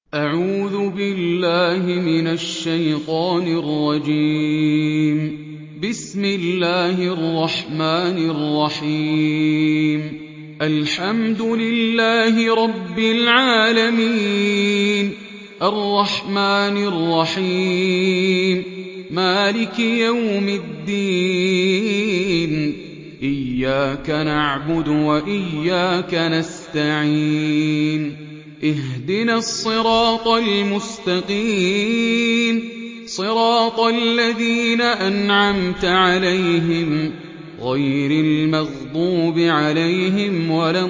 أعوذ بالله من الشيطان الرجيم. بسم الله الرحمن الرحيم. الحمد لله رب العالمين، الرحمن الرحيم، مالك يوم الدين، إياك نعبد وإياك نستعين، اهدنا الصراط المستقيم، صراط الذين أنعمت عليهم غير المغضوب عليهم ولا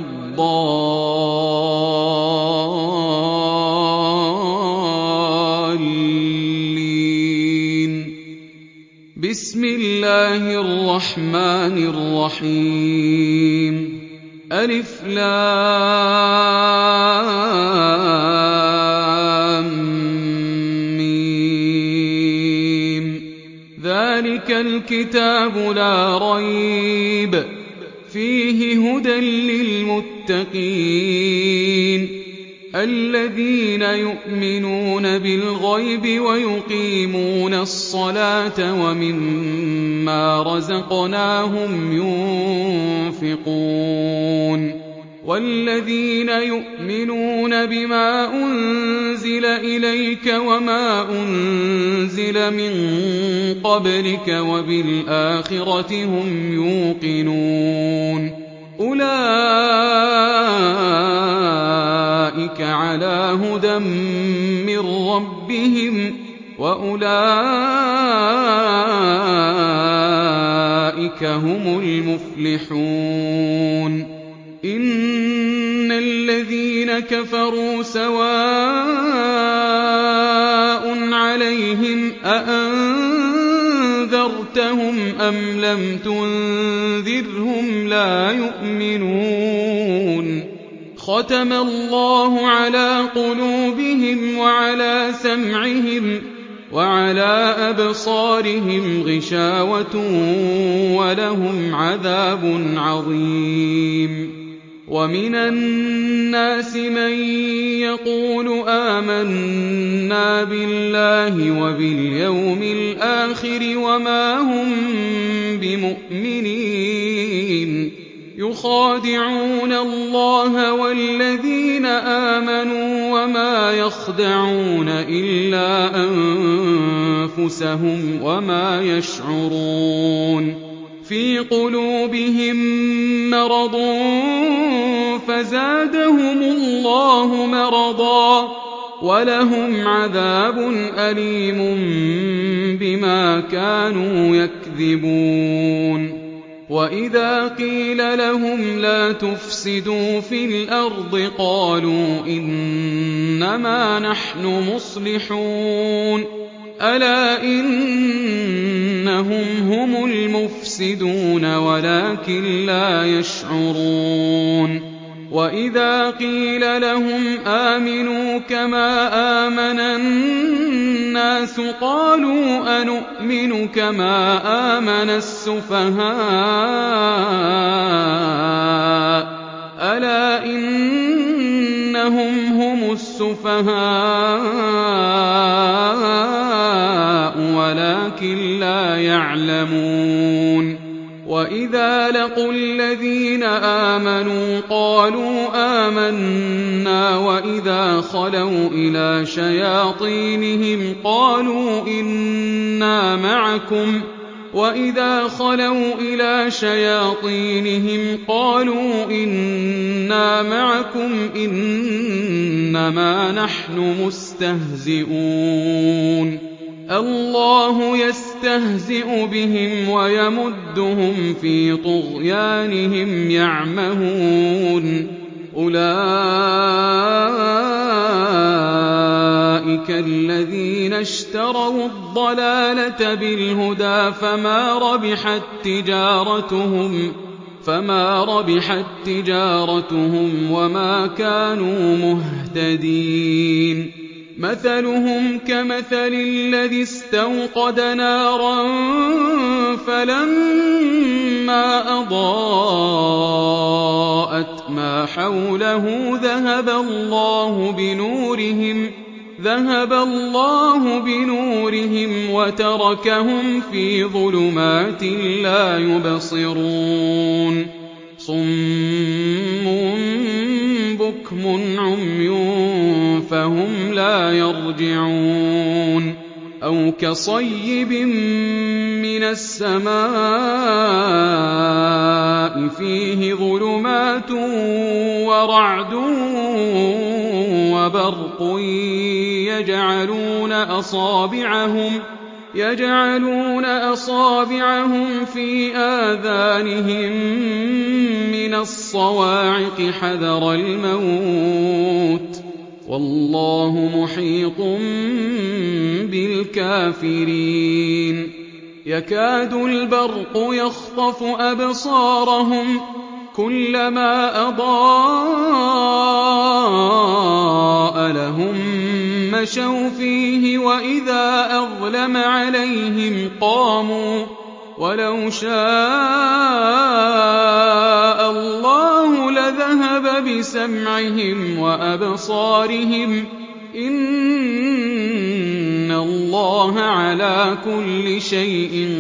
الضالين. بسم الله الرحمن الرحيم. ألف لام ميم. ذلك الكتاب لا ريب فيه هدى للمتقين الذين يؤمنون بالغيب ويقيمون الصلاة ومما رزقناهم ينفقون والذين يؤمنون بما أنزل إليك وما أنزل من قبلك وبالآخرة هم يوقنون أولئك على هدى من ربهم وأولئك هم المفلحون. إن الذين كفروا سواء عليهم أأنذرتهم أم لم تنذرهم لا يؤمنون. ختم الله على قلوبهم وعلى سمعهم وعلى أبصارهم غشاوة ولهم عذاب عظيم. ومن الناس من يقول آمنا بالله وباليوم الآخر وما هم بمؤمنين، يخادعون الله والذين آمنوا وما يخدعون إلا أنفسهم وما يشعرون. في قلوبهم مرض فزادهم الله مرضا ولهم عذاب أليم بما كانوا يكذبون. وإذا قيل لهم لا تفسدوا في الأرض قالوا إنما نحن مصلحون ألا إنهم هم المفسدون ولكن لا يشعرون. وإذا قيل لهم آمنوا كما آمن الناس قالوا أنؤمن كما آمن السفهاء ألا إنهم هم السفهاء ولكن لا يعلمون. وإذا لقوا الذين آمنوا قالوا آمنا وإذا خلوا إلى شياطينهم قالوا إنا معكم إنما نحن مستهزئون. الله يستهزئ بهم ويمدهم في طغيانهم يعمهون. أولئك الذين اشتروا الضلالة بالهدى فما ربحت تجارتهم وما كانوا مهتدين. مثلهم كمثل الذي استوقد نارا فلما أضاءت ما حوله ذهب الله ذهب الله بنورهم وتركهم في ظلمات لا يبصرون صم بكم عمي فهم لا يرجعون أو كصيب من السماء فيه ظلمات ورعد وبرق يجعلون أصابعهم في آذانهم من الصواعق حذر الموت والله محيط بالكافرين يكاد البرق يخطف أبصارهم كلما أضاء لهم مشوا فيه وإذا أظلم عليهم قاموا ولو شاء الله لذهب بسمعهم وأبصارهم إن الله على كل شيء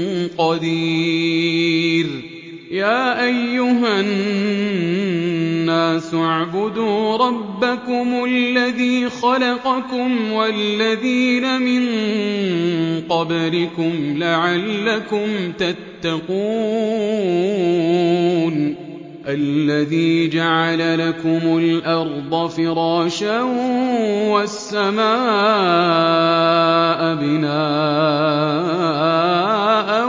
قدير يا أيها الناس اعبدوا ربكم الذي خلقكم والذين من قبلكم لعلكم تتقون الذي جعل لكم الأرض فراشا والسماء بناء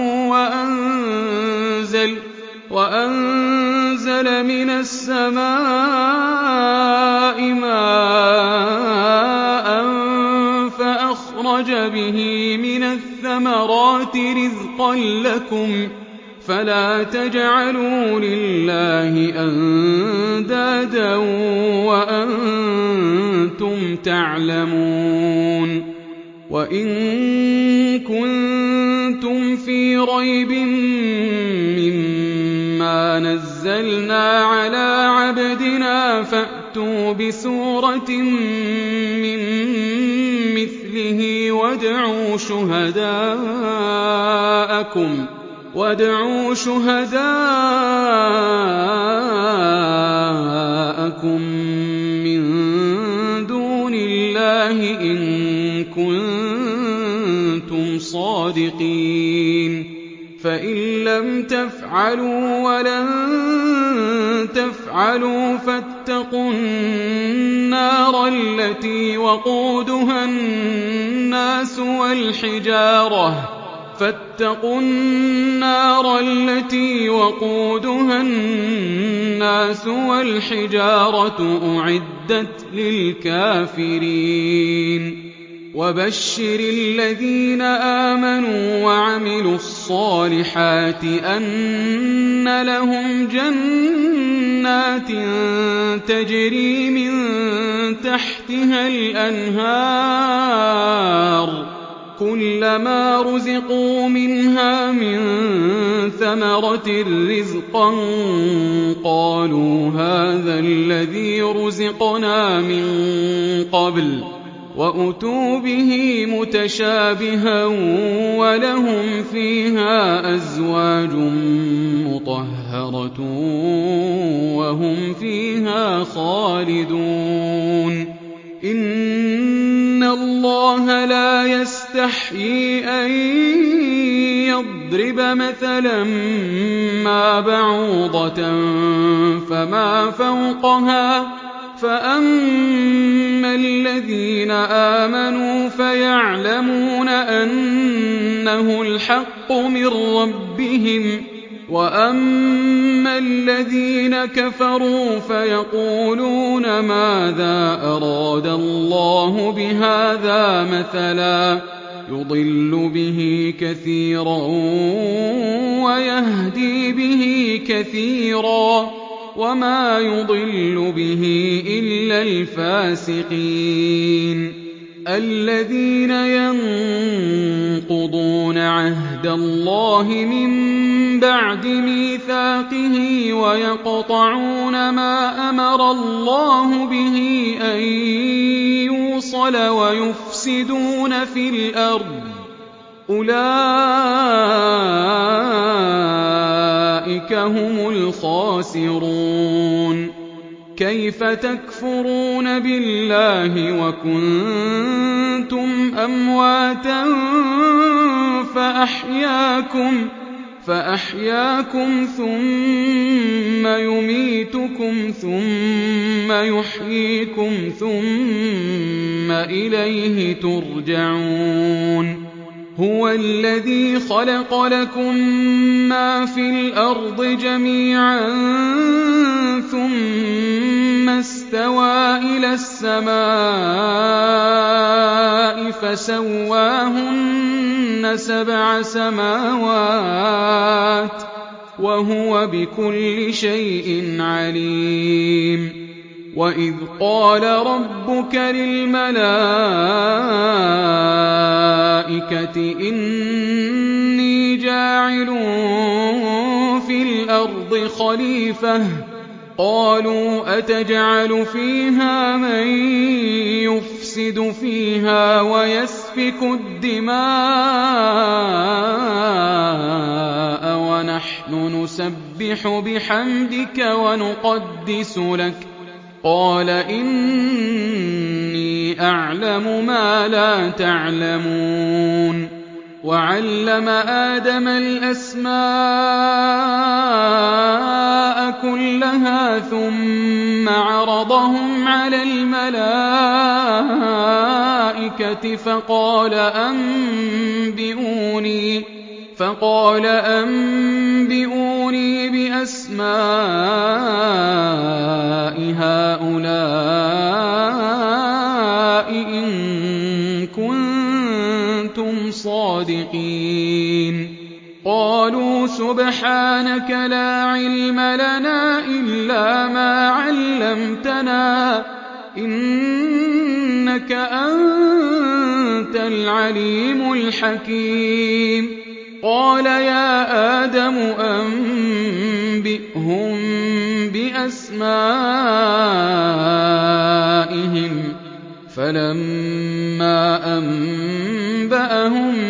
وأنزل من السماء ماء فأخرج به من الثمرات رزقا لكم فلا تجعلوا لله أندادا وأنتم تعلمون وإن كنتم في ريب مما نزلنا على عبدنا فأتوا بسورة من مثله وادعوا شهداءكم من دون الله إن كنتم صادقين فإن لم تفعلوا ولن تفعلوا فاتقوا النار التي وقودها الناس والحجارة أعدت للكافرين وبشر الذين آمنوا وعملوا الصالحات أن لهم جنات تجري من تحتها الأنهار كلما رزقوا منها من ثمرة رزقا قالوا هذا الذي رزقنا من قبل وأتوا به متشابها ولهم فيها أزواج مطهرة وهم فيها خالدون إن الله لا يستحيي أن يضرب مثلا ما بعوضة فما فوقها فأما الذين آمنوا فيعلمون أنه الحق من ربهم وأما الذين كفروا فيقولون ماذا أراد الله بهذا مثلا يضل به كثيرا ويهدي به كثيرا وما يضل به إلا الفاسقين الذين ينقضون عهد الله من بعد ميثاقه ويقطعون ما أمر الله به أن يوصل الْبَاطِلَ وَيُفْسِدُونَ فِي الْأَرْضِ أُولَٰئِكَ هُمُ الْخَاسِرُونَ كَيْفَ تَكْفُرُونَ بِاللَّهِ وَكُنتُمْ أَمْوَاتًا فَأَحْيَاكُمْ ثُمَّ يُمِيتُكُمْ ثُمَّ يُحْيِيكُمْ ثُمَّ إِلَيْهِ تُرْجَعُونَ هُوَ الَّذِي خَلَقَ لَكُم مَّا فِي الْأَرْضِ جَمِيعًا ثُمَّ اسْتَوَىٰ إِلَى السَّمَاءِ فَسَوَّاهُنَّ سَبْعَ سَمَاوَاتٍ وَهُوَ بِكُلِّ شَيْءٍ عَلِيمٌ وَإِذْ قَالَ رَبُّكَ لِلْمَلَائِكَةِ إِنِّي جَاعِلٌ فِي الْأَرْضِ خَلِيفَةً قَالُوا أَتَجْعَلُ فِيهَا مَن يُفْسِدُ فِيهَا وَيَسْفِكُ الدِّمَاءَ وَنَحْنُ نُسَبِّحُ بِحَمْدِكَ وَنُقَدِّسُ لَكَ قَالَ إِنِّي أَعْلَمُ مَا لَا تَعْلَمُونَ وَعَلَّمَ آدَمَ الْأَسْمَاءَ كُلَّهَا ثُمَّ عَرَضَهُمْ عَلَى الْمَلَائِكَةِ فَقَالَ أَنبِئُونِي بِأَسْمَاءِ هَٰؤُلَاءِ إِن كُنتُمْ صَادِقِينَ قَالُوا سُبْحَانَكَ لَا عِلْمَ لَنَا إِلَّا مَا عَلَّمْتَنَا إِنَّكَ أَنتَ الْعَلِيمُ الْحَكِيمُ قَالَ يَا آدَمُ أَنبِئْهُم بِأَسْمَائِهِمْ فَلَمَّا أَنبَأَهُم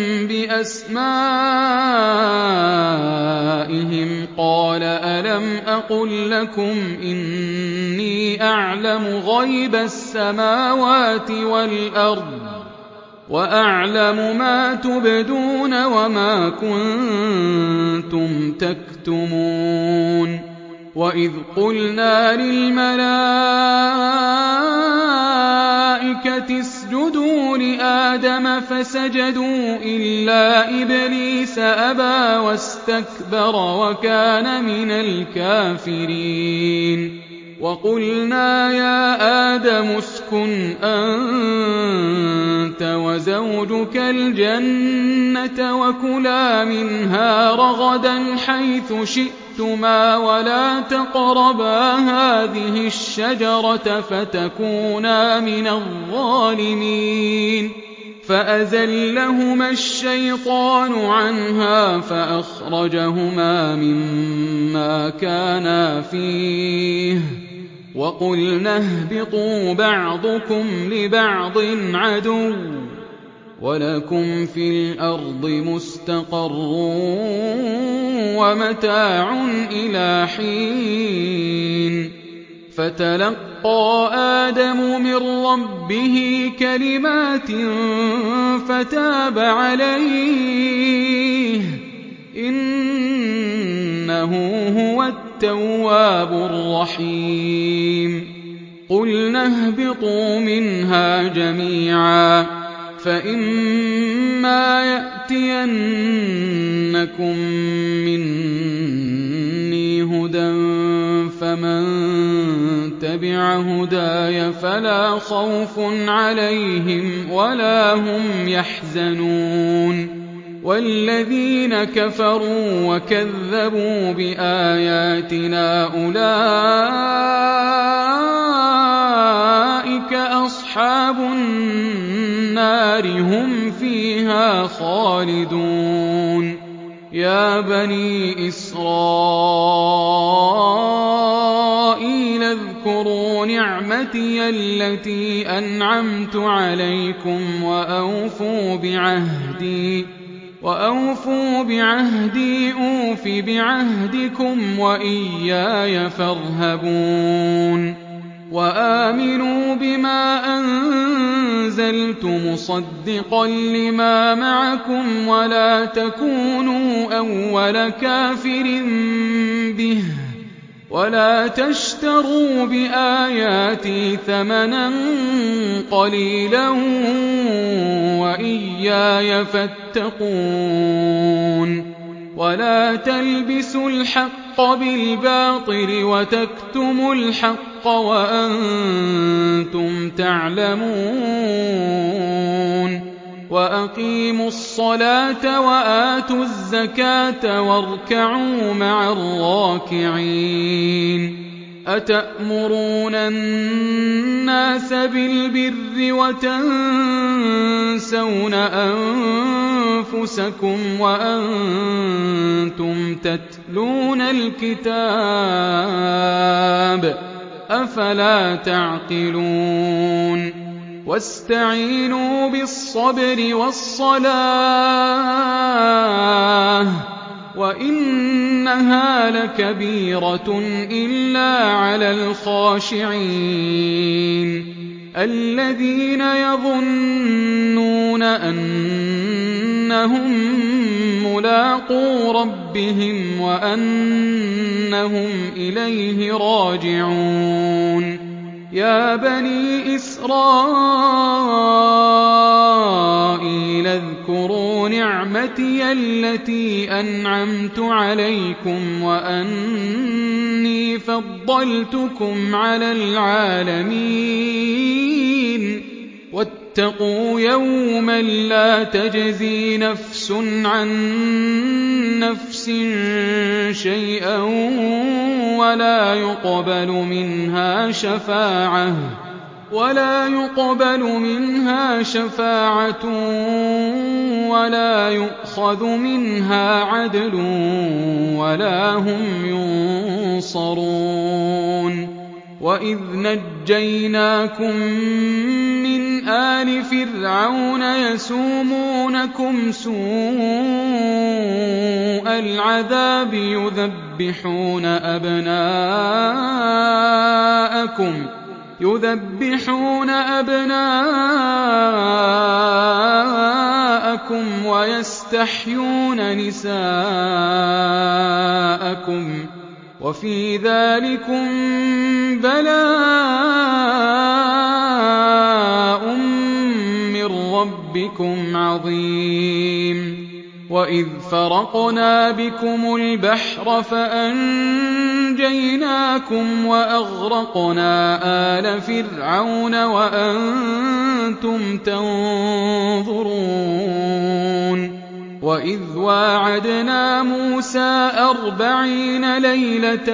بِأَسْمَائِهِمْ قَالَ أَلَمْ أَقُل لَّكُمْ إِنِّي أَعْلَمُ غَيْبَ السَّمَاوَاتِ وَالْأَرْضِ وَأَعْلَمُ مَا تُبْدُونَ وَمَا كُنتُمْ تَكْتُمُونَ وَإِذْ قُلْنَا لِلْمَلَائِكَةِ اسْجُدُوا لِآدَمَ فَسَجَدُوا إِلَّا إِبْلِيسَ أَبَىٰ وَاسْتَكْبَرَ وَكَانَ مِنَ الْكَافِرِينَ وَقُلْنَا يَا آدَمُ اسْكُنْ أَنتَ وَزَوْجُكَ الْجَنَّةَ وَكُلَا مِنْهَا رَغَدًا حَيْثُ شِئْتُمَا وَلَا تَقْرَبَا هَٰذِهِ الشَّجَرَةَ فَتَكُونَا مِنَ الظَّالِمِينَ فَأَزَلَّهُمَا الشَّيْطَانُ عَنْهَا فَأَخْرَجَهُمَا مِمَّا كَانَا فِيهِ وَقُلْنَا اهْبِطُوا بَعْضُكُمْ لِبَعْضٍ عَدُوٌّ وَلَكُمْ فِي الْأَرْضِ مُسْتَقَرٌّ وَمَتَاعٌ إِلَىٰ حِينٍ فَتَلَقَّىٰ آدَمُ مِن رَّبِّهِ كَلِمَاتٍ فَتَابَ عَلَيْهِ إِنَّهُ هُوَ التَّوَّابُ الرَّحِيمُ قُلْنَا اهْبِطُوا مِنْهَا جَمِيعًا فَإِمَّا يَأْتِيَنَّكُم مِّنِّي هُدًى فَمَن تَبِعَ هُدَايَ فَلَا خَوْفٌ عَلَيْهِمْ وَلَا هُمْ يَحْزَنُونَ وَالَّذِينَ كَفَرُوا وَكَذَّبُوا بِآيَاتِنَا أُولَٰئِكَ أَصْحَابُ النَّارِ هُمْ فِيهَا خَالِدُونَ يَا بَنِي إِسْرَائِيلَ اذْكُرُوا اذْكُرُوا نِعْمَتِيَ الَّتِي أَنْعَمْتُ عَلَيْكُمْ وَأَوْفُوا بِعَهْدِي أُوفِ بِعَهْدِكُمْ وَإِيَّايَ فَارْهَبُونِ وَآمِنُوا بِمَا أَنزَلْتُ مُصَدِّقًا لِّمَا مَعَكُمْ وَلَا تَكُونُوا أَوَّلَ كَافِرٍ بِهِ وَلَا تَشْتَرُوا بِآيَاتِي ثَمَنًا قَلِيلًا وَإِيَّايَ فَاتَّقُونِ وَلَا تَلْبِسُوا الْحَقَّ بِالْبَاطِلِ وَتَكْتُمُوا الْحَقَّ وَأَنتُمْ تَعْلَمُونَ وَأَقِيمُوا الصَّلَاةَ وَآتُوا الزَّكَاةَ وَارْكَعُوا مَعَ الرَّاكِعِينَ أَتَأْمُرُونَ النَّاسَ بِالْبِرِّ وَتَنسَوْنَ أَنفُسَكُمْ وَأَنتُمْ تَتْلُونَ الْكِتَابَ أَفَلَا تَعْقِلُونَ وَاسْتَعِينُوا بِالصَّبْرِ وَالصَّلَاةِ وَإِنَّهَا لَكَبِيرَةٌ إِلَّا عَلَى الْخَاشِعِينَ الَّذِينَ يَظُنُّونَ أَنَّهُم مُّلَاقُو رَبِّهِمْ وَأَنَّهُمْ إِلَيْهِ راجعون يَا بَنِي إِسْرَائِيلَ اذْكُرُوا نِعْمَتِيَ الَّتِي أَنْعَمْتُ عَلَيْكُمْ وَأَنِّي فَضَّلْتُكُمْ عَلَى الْعَالَمِينَ وَاتَّقُوا يَوْمًا لَّا تَجْزِي نَفْسٌ عَن نَّفْسٍ شَيْئًا وَلَا يُقْبَلُ مِنْهَا شَفَاعَةٌ وَلَا يُؤْخَذُ مِنْهَا عَدْلٌ وَلَا هُمْ يُنصَرُونَ وَإِذْ نَجَّيْنَاكُم مِّنْ آلِ فِرْعَوْنَ يَسُومُونَكُمْ سُوءَ الْعَذَابِ يُذَبِّحُونَ أَبْنَاءَكُمْ وَيَسْتَحْيُونَ نِسَاءَكُمْ وَفِي ذَٰلِكُم بَلَاءٌ مِّن رَّبِّكُمْ عَظِيمٌ وَإِذْ فَرَقْنَا بِكُمُ الْبَحْرَ فَأَنجَيْنَاكُمْ وَأَغْرَقْنَا آلَ فِرْعَوْنَ وَأَنتُمْ تَنظُرُونَ وَإِذْ وَاعَدْنَا مُوسَىٰ 40 لَيْلَةً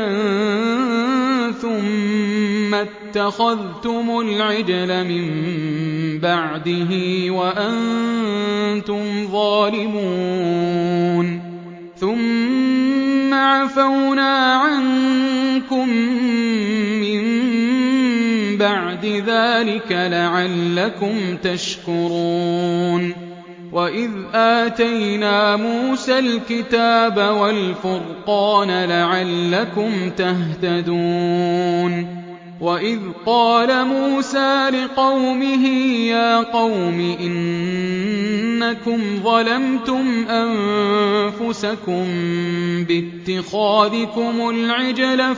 ثُمَّ اتَّخَذْتُمُ الْعِجْلَ مِن بَعْدِهِ وَأَنتُمْ ظَالِمُونَ ثُمَّ عَفَوْنَا عَنكُم مِّن بَعْدِ ذَٰلِكَ لَعَلَّكُمْ تَشْكُرُونَ وَإِذْ آتَيْنَا مُوسَى الْكِتَابَ وَالْفُرْقَانَ لَعَلَّكُمْ تَهْتَدُونَ وَإِذْ قَالَ مُوسَىٰ لِقَوْمِهِ يَا قَوْمِ إِنَّكُمْ ظَلَمْتُمْ أَنفُسَكُم بِاتِّخَاذِكُمُ الْعِجْلَ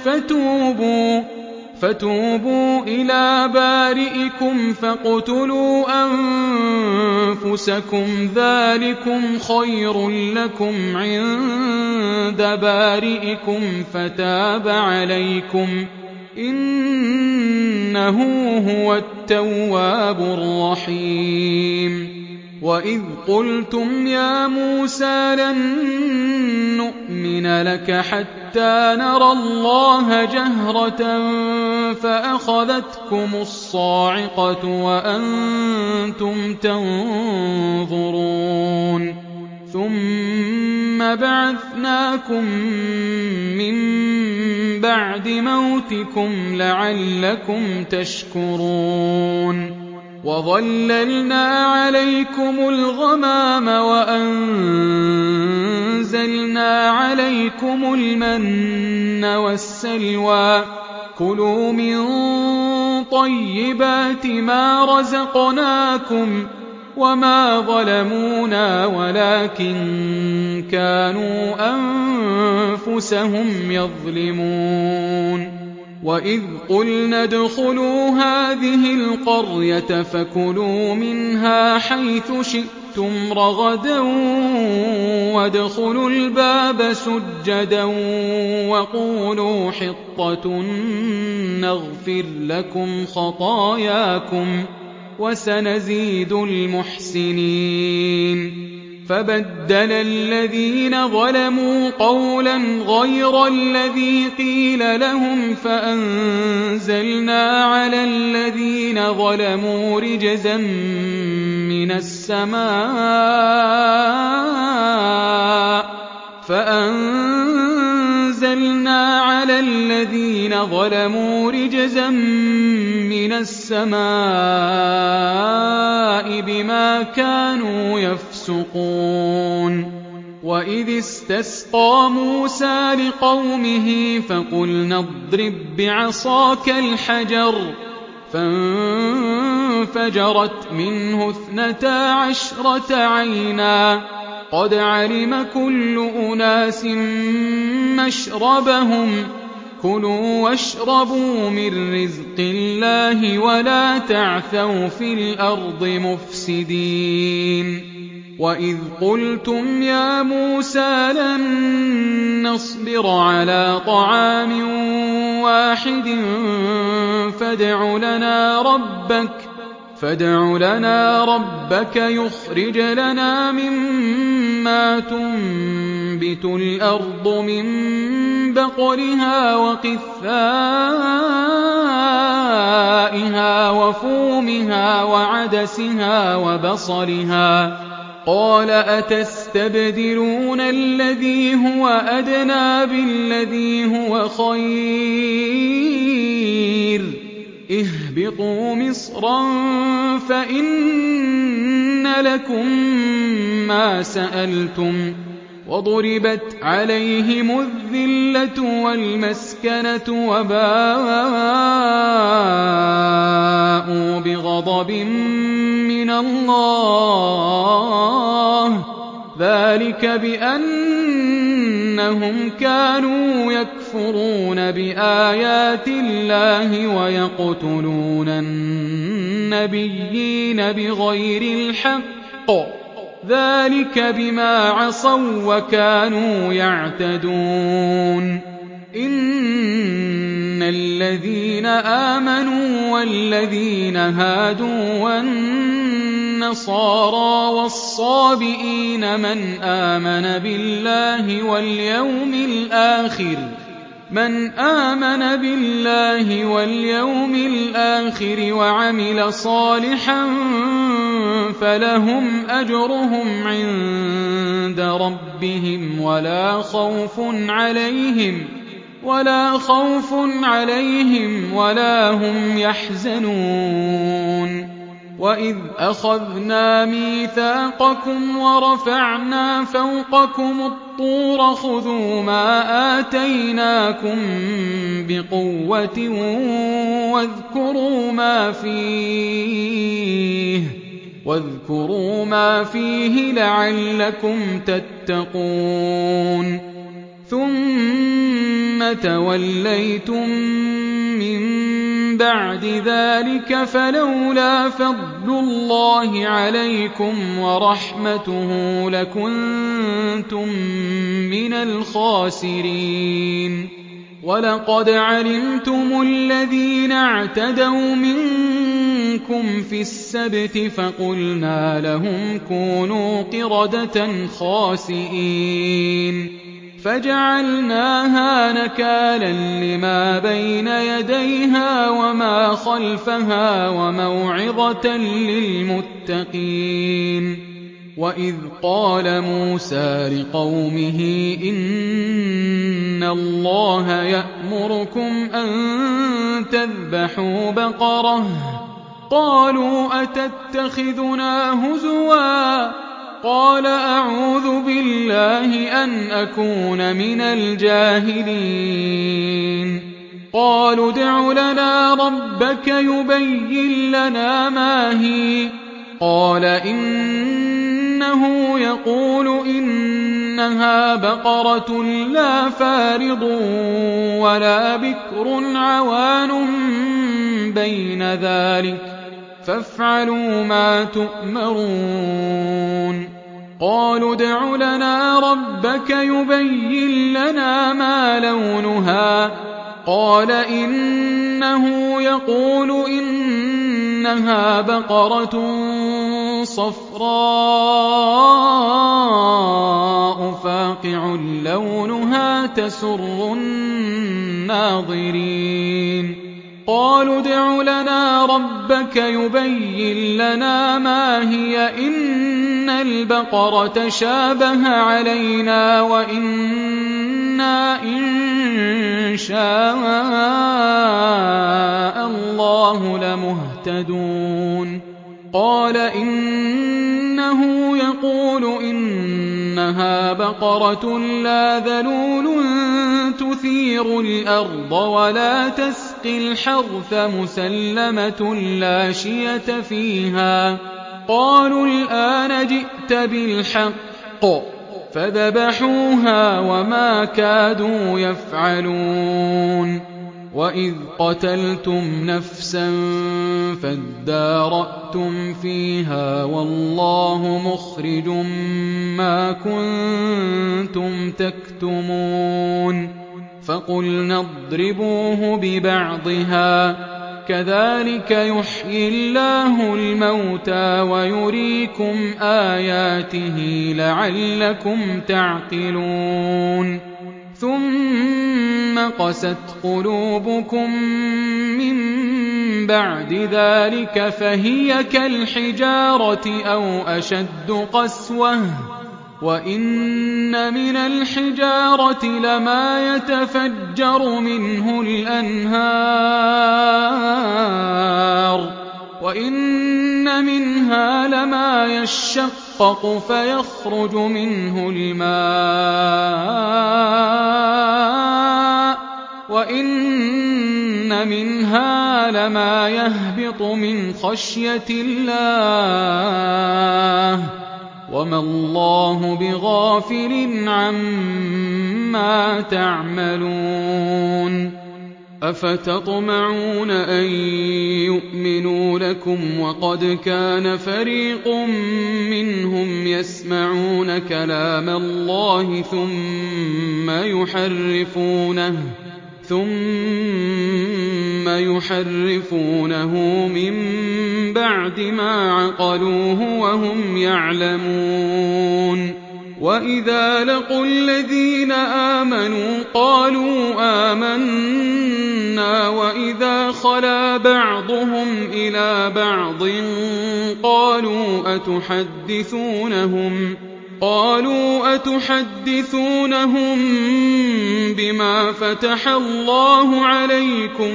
فَتُوبُوا إِلَىٰ بَارِئِكُمْ فَاقْتُلُوا أَنفُسَكُمْ ذَٰلِكُمْ خَيْرٌ لَّكُمْ عِندَ بَارِئِكُمْ فَتَابَ عَلَيْكُمْ ۚ إِنَّهُ هُوَ التَّوَّابُ الرَّحِيمُ وَإِذْ قُلْتُمْ يَا مُوسَىٰ لَن نُّؤْمِنَ لَكَ حَتَّىٰ نَرَى اللَّهَ جَهْرَةً فَأَخَذَتْكُمُ الصَّاعِقَةُ وَأَنتُمْ تَنظُرُونَ ثُمَّ بَعَثْنَاكُم مِّن بَعْدِ مَوْتِكُمْ لَعَلَّكُمْ تَشْكُرُونَ وَظَلَّلْنَا عَلَيْكُمُ الْغَمَامَ وَأَنزَلْنَا عَلَيْكُمُ الْمَنَّ وَالسَّلْوَىٰ كُلُوا مِن طَيِّبَاتِ مَا رَزَقْنَاكُمْ وَمَا ظَلَمُونَا وَلَٰكِن كَانُوا أَنفُسَهُمْ يَظْلِمُونَ وَإِذْ قُلْنَا ادْخُلُوا هَٰذِهِ الْقَرْيَةَ فَكُلُوا مِنْهَا حَيْثُ شِئْتُمْ رَغَدًا وَادْخُلُوا الْبَابَ سُجَّدًا وَقُولُوا حِطَّةٌ نَّغْفِرْ لَكُمْ خَطَايَاكُمْ وَسَنَزِيدُ الْمُحْسِنِينَ فَبَدَّلَ الَّذِينَ ظَلَمُوا قَوْلًا غَيْرَ الَّذِي قِيلَ لَهُمْ فَأَنزَلْنَا عَلَى الَّذِينَ ظَلَمُوا رِجْزًا مِّنَ السَّمَاءِ بِمَا كَانُوا يَفْسُقُونَ وَإِذِ اسْتَسْقَىٰ مُوسَىٰ لِقَوْمِهِ فَقُلْنَا اضْرِب بِّعَصَاكَ الْحَجَرَ فَانفَجَرَتْ مِنْهُ 12 عَيْنًا قَدْ عَلِمَ كُلُّ أُنَاسٍ مَّشْرَبَهُمْ كُلُوا وَاشْرَبُوا مِن رِّزْقِ اللَّهِ وَلَا تَعْثَوْا فِي الْأَرْضِ مُفْسِدِينَ وَإِذْ قُلْتُمْ يَا مُوسَىٰ لَن نَّصْبِرَ عَلَىٰ طَعَامٍ وَاحِدٍ فَادْعُ لَنَا رَبَّكَ يُخْرِجْ لَنَا مِمَّا تُنبِتُ الْأَرْضُ مِن بَقْلِهَا وَقِثَّائِهَا وَفُومِهَا وَعَدَسِهَا وَبَصَلِهَا قَالَ أَتَسْتَبْدِلُونَ الَّذِي هُوَ أَدْنَىٰ بِالَّذِي هُوَ خَيْرٌ اهْبِطُوا مِصْرًا فَإِنَّ لَكُم مَّا سَأَلْتُمْ وَضُرِبَتْ عَلَيْهِمُ الذِّلَّةُ وَالْمَسْكَنَةُ وَبَاءُوا بِغَضَبٍ مِّنَ اللَّهِ ذَٰلِكَ بِأَنَّهُمْ كَانُوا يَكْفُرُونَ بِآيَاتِ اللَّهِ وَيَقْتُلُونَ النَّبِيِّينَ بِغَيْرِ الْحَقِّ ذَٰلِكَ بِمَا عَصَوا وَّكَانُوا يَعْتَدُونَ إِنَّ الَّذِينَ آمَنُوا وَالَّذِينَ هَادُوا وَالنَّصَارَىٰ وَالصَّابِئِينَ مَنْ آمَنَ بِاللَّهِ وَالْيَوْمِ الْآخِرِ وَعَمِلَ صَالِحًا فَلَهُمْ أَجْرُهُمْ عِندَ رَبِّهِمْ وَلَا خَوْفٌ عَلَيْهِمْ وَلَا هُمْ يَحْزَنُونَ وَإِذْ أَخَذْنَا مِيثَاقَكُمْ وَرَفَعْنَا فَوْقَكُمُ الطُّورَ خُذُوا مَا آتَيْنَاكُم بِقُوَّةٍ وَاذْكُرُوا مَا فِيهِ لَعَلَّكُمْ تَتَّقُونَ ثُمَّ تَوَلَّيْتُم مِّن بَعْدِ ذَٰلِكَ فَلَوْلَا فَضْلُ اللَّهِ عَلَيْكُمْ وَرَحْمَتُهُ لَكُنتُم مِّنَ الْخَاسِرِينَ وَلَقَدْ عَلِمْتُمُ الَّذِينَ اعْتَدَوْا مِنكُمْ فِي السَّبْتِ فَقُلْنَا لَهُمْ كُونُوا قِرَدَةً خَاسِئِينَ فَجَعَلْنَاهَا نَكَالًا لِّمَا بَيْنَ يَدَيْهَا وَمَا خَلْفَهَا وَمَوْعِظَةً لِّلْمُتَّقِينَ وَإِذْ قَالَ مُوسَىٰ لِقَوْمِهِ إِنَّ اللَّهَ يَأْمُرُكُمْ أَن تَذْبَحُوا بَقَرَةً. قَالُوا أَتَتَّخِذُنَا هُزُوًا؟ قَالَ أَعُوذُ بِاللَّهِ أَنْ أَكُونَ مِنَ الْجَاهِلِينَ. قَالُوا ادْعُ لَنَا رَبَّكَ يُبَيِّن لَّنَا مَا هِيَ. قَالَ إِنَّهُ يَقُولُ إِنَّهَا بَقَرَةٌ لَّا فَارِضٌ وَلَا بِكْرٌ عَوَانٌ بَيْنَ ذَٰلِكَ فَافْعَلُوا مَا تُؤْمَرُونَ. قَالُوا ادْعُ لَنَا رَبَّكَ يُبَيِّن لَّنَا مَا لَوْنُهَا. قَالَ إِنَّهُ يَقُولُ إِنَّهَا بَقَرَةٌ صَفْرَاءُ فَاقِعٌ لَّوْنُهَا تَسُرُّ النَّاظِرِينَ. قَالُوا ادْعُ لَنَا رَبَّكَ يُبَيِّن لَّنَا مَا هِيَ إِنَّ الْبَقَرَةَ شَابَهَ عَلَيْنَا وَإِنَّا إِن شَاءَ اللَّهُ لَمُهْتَدُونَ. قَالَ إِنَّهُ يَقُولُ إِنَّهَا بَقَرَةٌ لَّا ذَلُولٌ تُثِيرُ الْأَرْضَ وَلَا تَسْقِي الْحَرْثَ مُسَلَّمَةٌ لَّا شِيَةَ فِيهَا. قَالُوا الْآنَ جِئْتَ بِالْحَقِّ فَذَبَحُوهَا وَمَا كَادُوا يَفْعَلُونَ. وَإِذْ قَتَلْتُمْ نَفْسًا فَادَّارَأْتُمْ فِيهَا وَاللَّهُ مُخْرِجٌ مَّا كُنتُمْ تَكْتُمُونَ. فَقُلْنَا اضْرِبُوهُ بِبَعْضِهَا ۚ كَذَٰلِكَ يُحْيِي اللَّهُ الْمَوْتَىٰ وَيُرِيكُمْ آيَاتِهِ لَعَلَّكُمْ تَعْقِلُونَ. ثُمَّ قَسَتْ قُلُوبُكُم مِّن بَعْدِ ذَٰلِكَ فَهِيَ كَالْحِجَارَةِ أَوْ أَشَدُّ قَسْوَةً ۚ وَإِنَّ مِنَ الْحِجَارَةِ لَمَا يَتَفَجَّرُ مِنْهُ الْأَنْهَارُ وَإِنَّ مِنْهَا لَمَا يَشَّقَّقُ فَيَخْرُجُ مِنْهُ الْمَاءُ وَإِنَّ مِنْهَا لَمَا يَهْبِطُ مِنْ خَشْيَةِ اللَّهِ ۗ وَمَا اللَّهُ بِغَافِلٍ عَمَّا تَعْمَلُونَ. أَفَتَطْمَعُونَ أَن يُؤْمِنُوا لَكُمْ وَقَدْ كَانَ فَرِيقٌ مِّنْهُمْ يَسْمَعُونَ كَلَامَ اللَّهِ ثُمَّ يُحَرِّفُونَهُ مِن بَعْدِ مَا عَقَلُوهُ وَهُمْ يَعْلَمُونَ. وَإِذَا لَقُوا الَّذِينَ آمَنُوا قَالُوا آمَنَّا وَإِذَا خَلَا بَعْضُهُمْ إِلَىٰ بَعْضٍ قَالُوا أَتُحَدِّثُونَهُم بِمَا فَتَحَ اللَّهُ عَلَيْكُمْ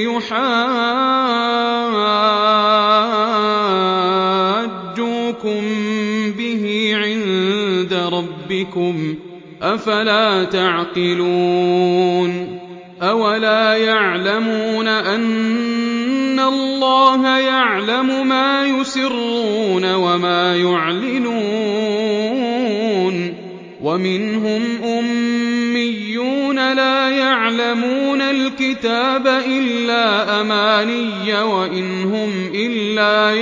لِيُحَاجُّوكُم بِهِ عِندَ رَبِّكُمْ ۚ أَفَلَا تَعْقِلُونَ. أَوَلَا يَعْلَمُونَ أَنَّ اللَّهَ يَعْلَمُ مَا يُسِرُّونَ وَمَا يُعْلِنُونَ. وَمِنْهُمْ أُمِّيُّونَ لَا يَعْلَمُونَ الْكِتَابَ إِلَّا أَمَانِيَّ وَإِنْ هُمْ إِلَّا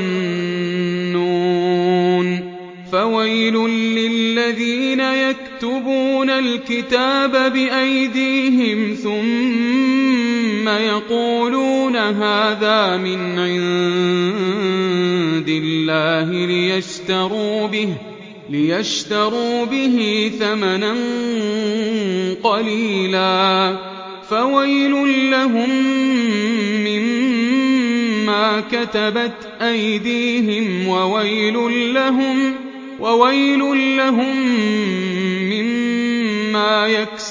يَظُنُّونَ. فَوَيْلٌ لِّلَّذِينَ يَكْتُبُونَ الْكِتَابَ بِأَيْدِيهِمْ ثُمَّ يَقُولُونَ هَٰذَا مِنْ عِندِ اللَّهِ لِيَشْتَرُوا بِهِ ثَمَنًا قَلِيلًا ۖ فَوَيْلٌ لَّهُم مِّمَّا كَتَبَتْ أَيْدِيهِمْ وَوَيْلٌ لَّهُم مما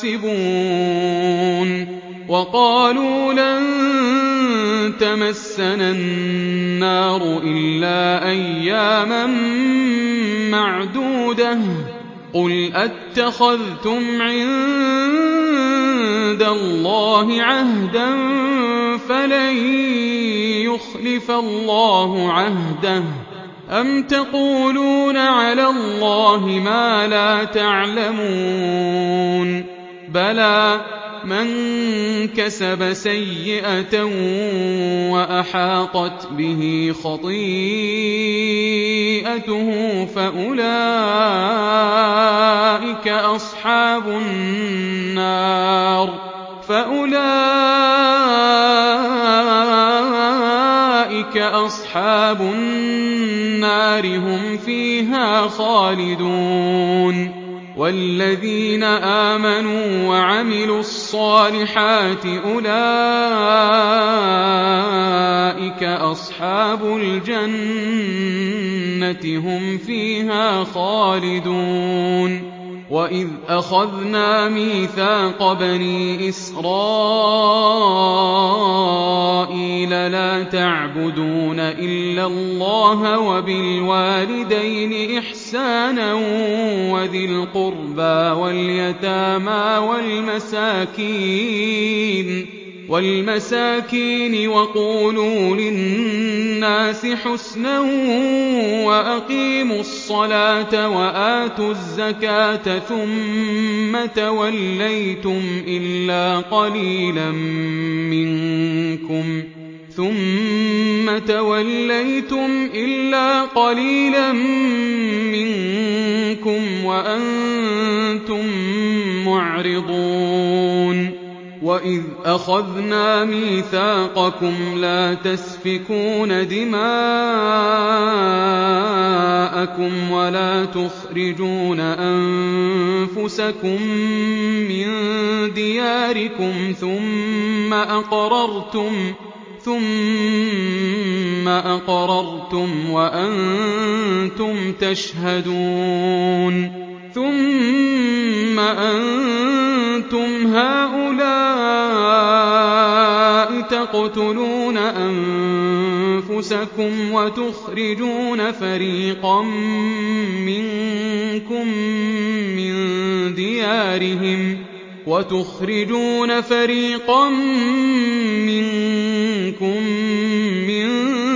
يكسبون وقالوا لن تمسنا النار إلا أياما معدودة قل أتخذتم عند الله عهدا فلن يخلف الله عهده أم تقولون على الله ما لا تعلمون بلى من كسب سيئة وأحاطت به خطيئته فأولئك أصحاب النار هم فيها خالدون والذين آمنوا وعملوا الصالحات أولئك أصحاب الجنة هم فيها خالدون وإذ أخذنا ميثاق بني إسرائيل لا تعبدون إلا الله وبالوالدين إحسانا وذي القربى واليتامى والمساكين وقولوا للناس حسنا وأقيموا الصلاة وآتوا الزكاة ثم توليتم إلا قليلا منكم وأنتم معرضون وإذ أخذنا ميثاقكم لا تسفكون دماءكم ولا تخرجون أنفسكم من دياركم ثم أقررتم وأنتم تشهدون ثم أنتم هؤلاء تقتلون أنفسكم وتخرجون فريقا منكم من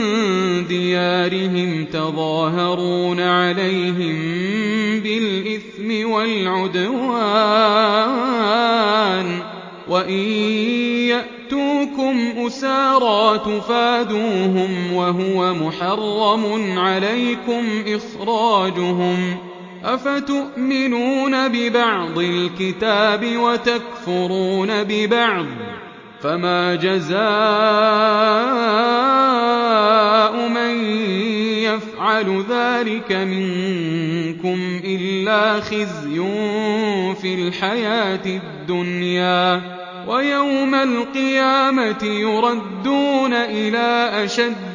ديارهم تظاهرون عليهم بالإثم والعدوان وإن يأتوكم أسارى تفادوهم وهو محرم عليكم إخراجهم أفتؤمنون ببعض الكتاب وتكفرون ببعض فما جزاء من يفعل ذلك منكم إلا خزي في الحياة الدنيا ويوم القيامة يردون إلى أشد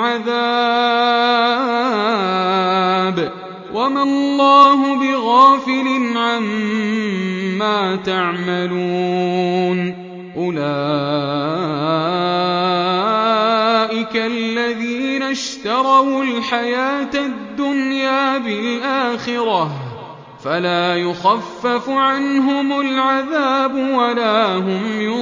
العذاب وما الله بغافل عما تعملون أولئك الذين اشتروا الحياة الدنيا بالآخرة فلا يخفف عنهم العذاب ولا هم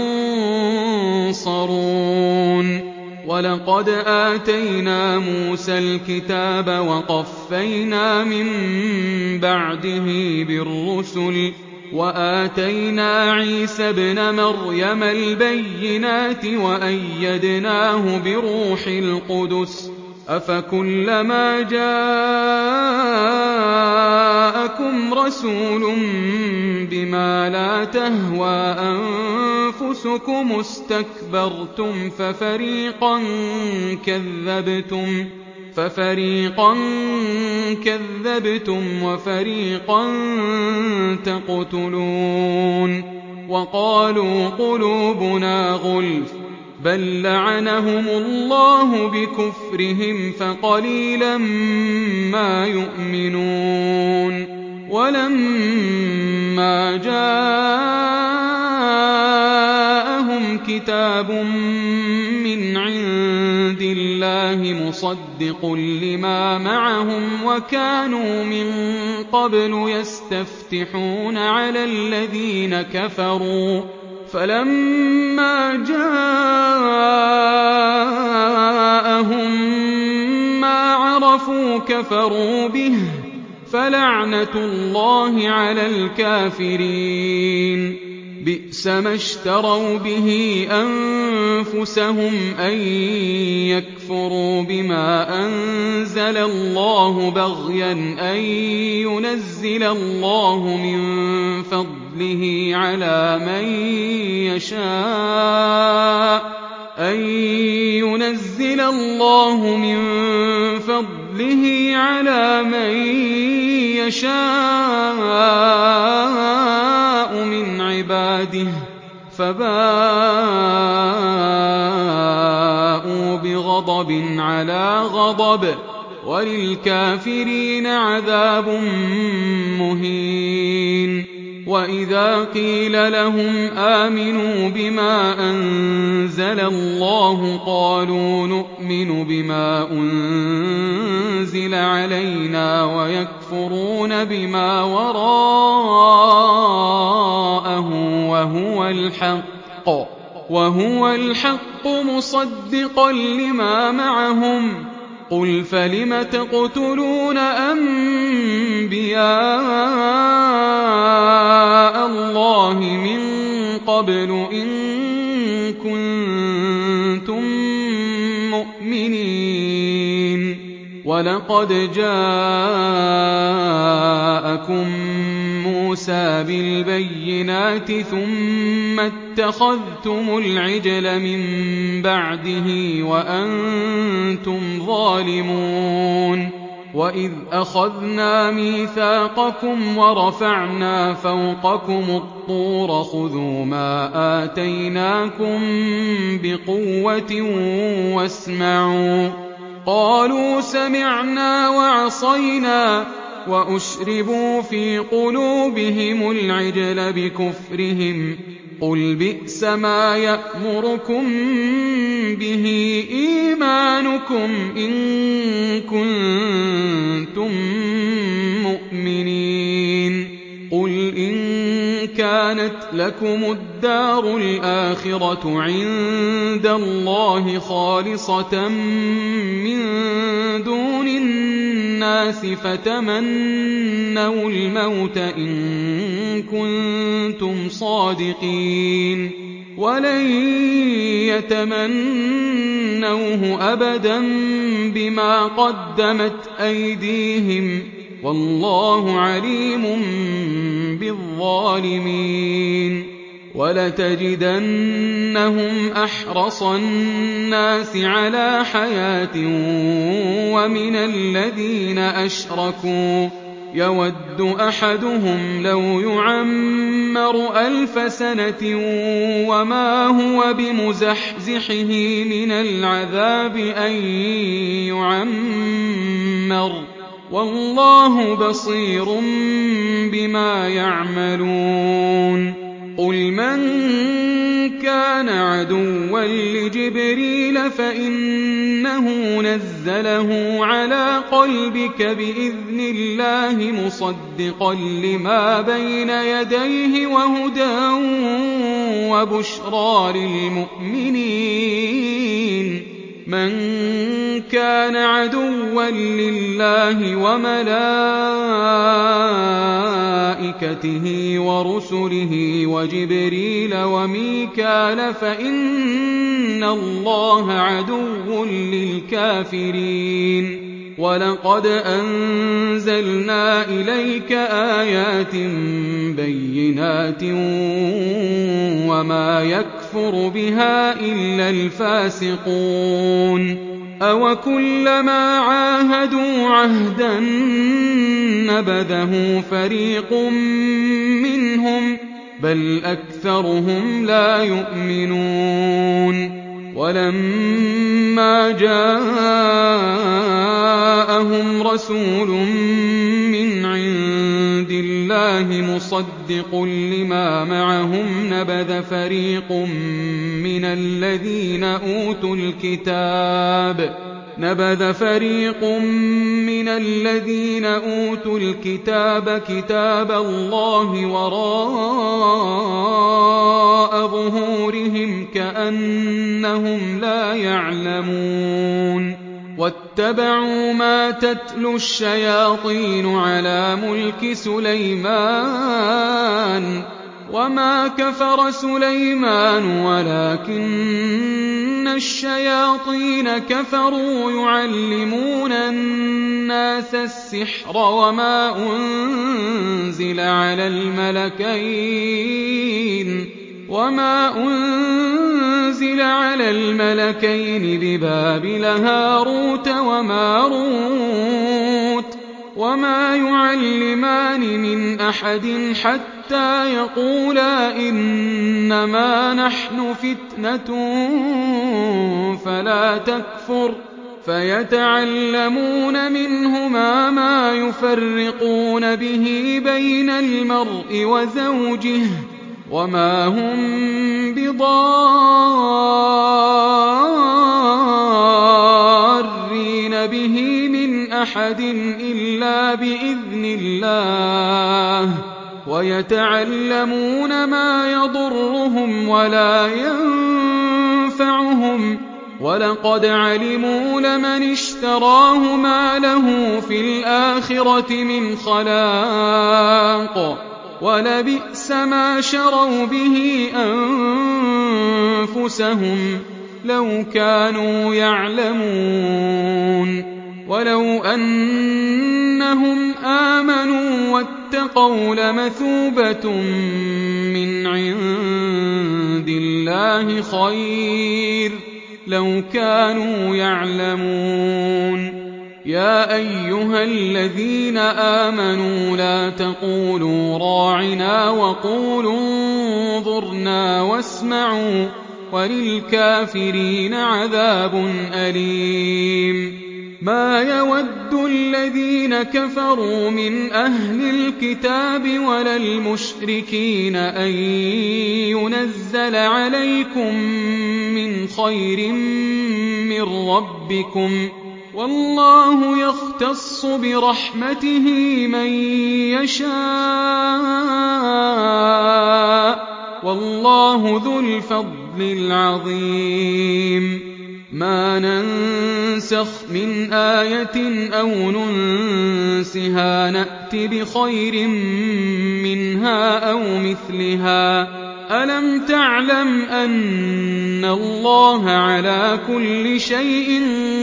ينصرون ولقد آتينا موسى الكتاب وقفينا من بعده بالرسل وآتينا عيسى ابن مريم البينات وأيدناه بروح القدس أفكلما جاءكم رسول بما لا تهوى أنفسكم استكبرتم ففريقا كذبتم وفريقا تقتلون وقالوا قلوبنا غلف بل لعنهم الله بكفرهم فقليلا ما يؤمنون ولما فلما جاءهم كتاب من عند الله مصدق لما معهم وكانوا من قبل يستفتحون على الذين كفروا فلما جاءهم ما عرفوا كفروا به فلعنة الله على الكافرين بئس ما اشتروا به أنفسهم أن يكفروا بما أنزل الله بغيا أن ينزل الله من فضله على من يشاء من عباده فباءوا بغضب على غضب وللكافرين عذاب مهين وإذا قيل لهم آمنوا بما أنزل الله قالوا نؤمن بما أنزل علينا ويكفرون بما وراءه وهو الحق مصدقا لما معهم قل فلم تقتلون أنبياء الله من قبل إن كنتم مؤمنين ولقد جاءكم موسى بالبينات ثم اتخذتم العجل من بعده وأنتم ظالمون وإذ أخذنا ميثاقكم ورفعنا فوقكم الطور خذوا ما آتيناكم بقوة واسمعوا قالوا سمعنا وعصينا وأشربوا في قلوبهم العجل بكفرهم قل بئس ما يأمركم به إيمانكم إن كنتم مؤمنين قل إن كانت لكم الدار الآخرة عند الله خالصة من دون الناس فتمنوا الموت إن كنتم صادقين ولن يتمنوه أبدا بما قدمت أيديهم والله عليم بالظالمين ولتجدنهم أحرص الناس على حياة ومن الذين أشركوا يود أحدهم لو يعمر 1000 سنة وما هو بمزحزحه من العذاب أن يعمر والله بصير بما يعملون قل من كان عدوا لجبريل فإنه نزله على قلبك بإذن الله مصدقا لما بين يديه وهدى وبشرى للمؤمنين من كان عدوا لله وملائكته ورسله وجبريل وميكال فإن الله عدو للكافرين ولقد أنزلنا إليك آيات بينات وما يكفر بها إلا الفاسقون أوكلما عاهدوا عهدا نبذه فريق منهم بل أكثرهم لا يؤمنون ولما جاءهم رسول من عند الله مصدق لما معهم نبذ فريق من الذين أوتوا الكتاب كتاب الله وراء ظهورهم كأنهم لا يعلمون واتبعوا ما تتلو الشياطين على ملك سليمان وما كفر سليمان ولكن الشياطين كفروا يعلمون الناس السحر وما أنزل على الملكين ببابل هاروت وماروت وما يعلمان من أحد حتى يقولا إنما نحن فتنة فلا تكفر فيتعلمون منهما ما يفرقون به بين المرء وزوجه وما هم بضارين به من أحد إلا بإذن الله ويتعلمون ما يضرهم ولا ينفعهم ولقد علموا لمن اشتراه ما له في الآخرة من خلاق ولبئس ما شروا به أنفسهم لو كانوا يعلمون ولو أنهم آمنوا واتقوا لمثوبة من عند الله خير لو كانوا يعلمون يا أيها الذين آمنوا لا تقولوا راعنا وقولوا انظرنا واسمعوا وللكافرين عذاب أليم ما يود الذين كفروا من أهل الكتاب ولا المشركين أن ينزل عليكم من خير من ربكم والله يختص برحمته من يشاء والله ذو الفضل العظيم ما ننسخ من آية أو ننسها نأت بخير منها أو مثلها ألم تعلم أن الله على كل شيء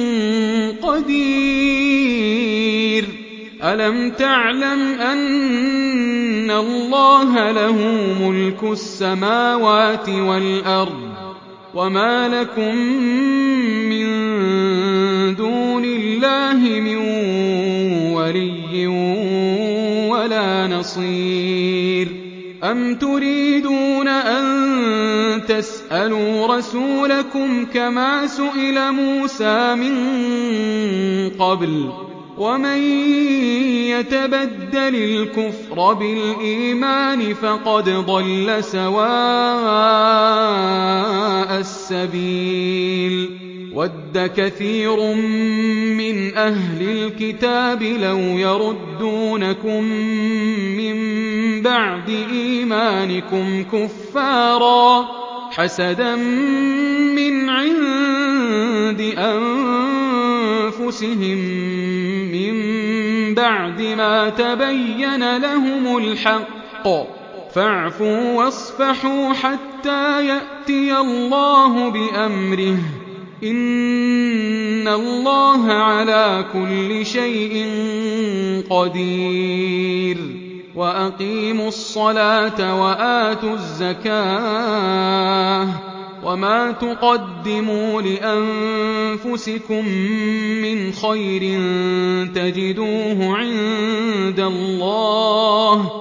قدير ألم تعلم أن الله له ملك السماوات والأرض وما لكم من دون الله من ولي ولا نصير أم تريدون أن تسألوا رسولكم كما سئل موسى من قبل ومن يتبدل الكفر بالإيمان فقد ضل سواء السبيل ود كثير من أهل الكتاب لو يردونكم من بعد إيمانكم كفارا حسدا من عند أنفسهم من بعد ما تبين لهم الحق فاعفوا واصفحوا حتى يأتي الله بأمره إن الله على كل شيء قدير وأقيموا الصلاة وآتوا الزكاة وما تقدموا لأنفسكم من خير تجدوه عند الله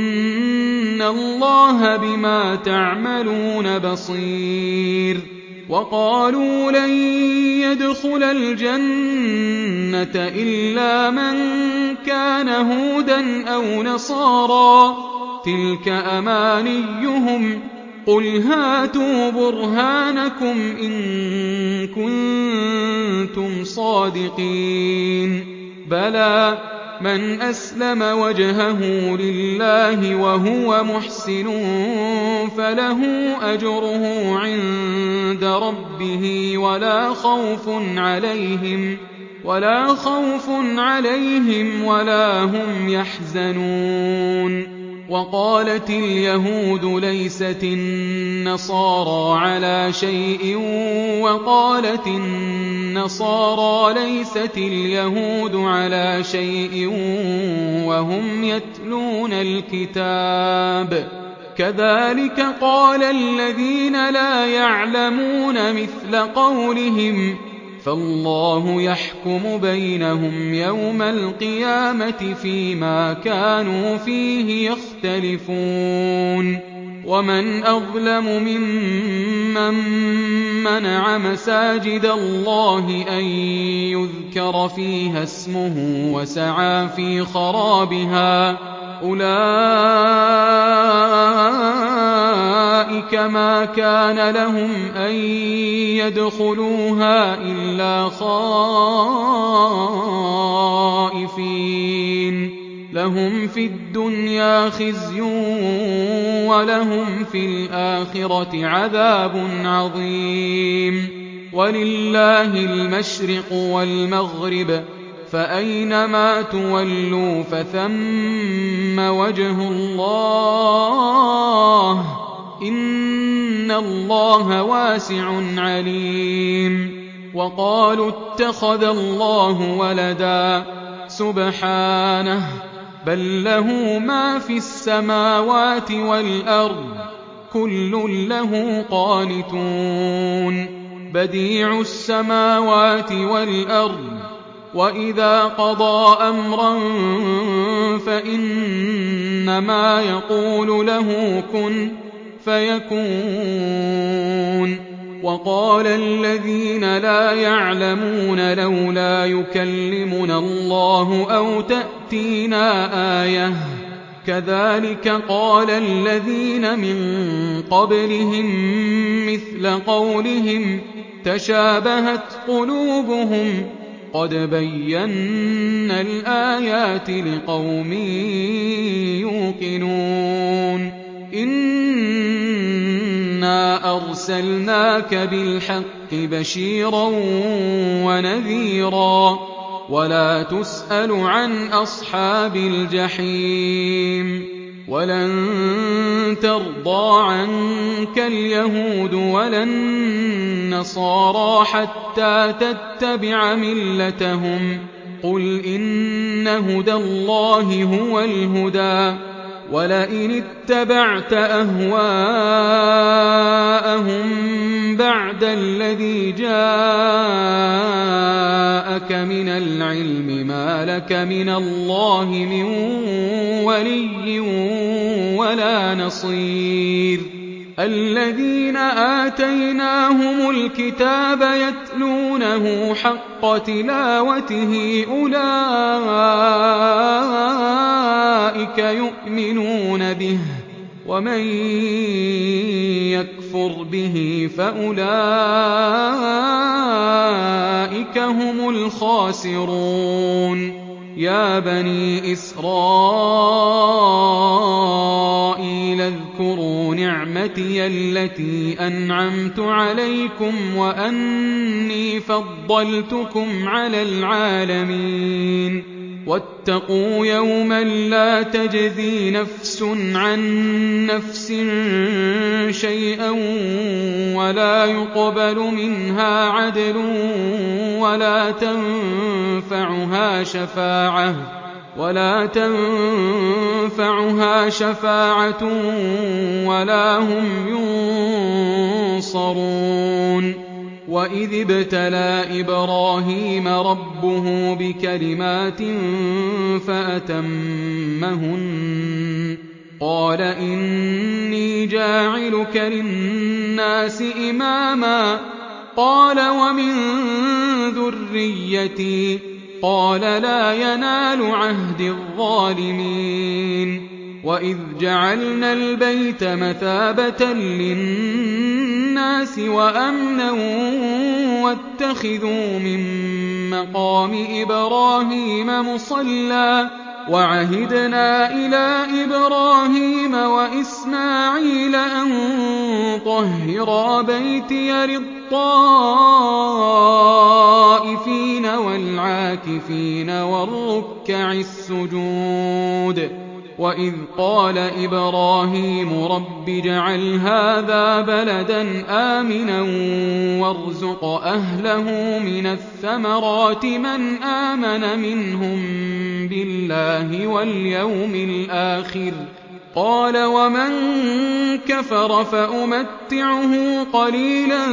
إن الله بما تعملون بصير وقالوا لن يدخل الجنة إلا من كان هودا أو نصارى تلك أمانيهم قل هاتوا برهانكم إن كنتم صادقين بلى من أسلم وجهه لله وهو محسن فله أجره عند ربه ولا خوف عليهم ولا هم يحزنون وقالت اليهود ليست النصارى على شيء وقالت النصارى ليست اليهود على شيء وهم يتلون الكتاب كذلك قال الذين لا يعلمون مثل قولهم فالله يحكم بينهم يوم القيامة فيما كانوا فيه يختلفون ومن أظلم ممن منع مساجد الله أن يذكر فيها اسمه وسعى في خرابها أولئك ما كان لهم أن يدخلوها إلا خائفين لهم في الدنيا خزي ولهم في الآخرة عذاب عظيم ولله المشرق والمغرب فأينما تولوا فثم وجه الله إن الله واسع عليم وقالوا اتخذ الله ولدا سبحانه بل له ما في السماوات والأرض كل له قانتون بديع السماوات والأرض وإذا قضى أمرا فإنما يقول له كن فيكون وقال الذين لا يعلمون لولا يكلمنا الله أو تأتينا آية كذلك قال الذين من قبلهم مثل قولهم تشابهت قلوبهم قد بينا الآيات لقوم يوقنون إنا أرسلناك بالحق بشيرا ونذيرا ولا تسأل عن أصحاب الجحيم ولن ترضى عنك اليهود ولا النصارى حتى تتبع ملتهم قل إن هدى الله هو الهدى ولئن اتبعت أهواءهم بعد الذي جاءك من العلم ما لك من الله من ولي ولا نصير الذين آتيناهم الكتاب يتلونه حق تلاوته أولئك يؤمنون به ومن يكفر به فأولئك هم الخاسرون يا بني إسرائيل اذكروا نعمتي التي أنعمت عليكم وأني فضلتكم على العالمين واتقوا يوما لا تجزي نفس عن نفس شيئا ولا يقبل منها عدل ولا تنفعها شفاعة ولا هم ينصرون وإذ ابتلى إبراهيم ربه بكلمات فأتمهن قال إني جاعلك للناس إماما قال ومن ذريتي قال لا ينال عهد الظالمين وإذ جعلنا البيت مثابة للناس وأمنا واتخذوا من مقام إبراهيم مصلى وعهدنا إلى إبراهيم وإسماعيل أن طهرا بيتي للطائفين والعاكفين والركع السجود وإذ قال إبراهيم رب اجعل هذا بلدا آمنا وارزق أهله من الثمرات من آمن منهم بالله واليوم الآخر قال ومن كفر فأمتعه قليلا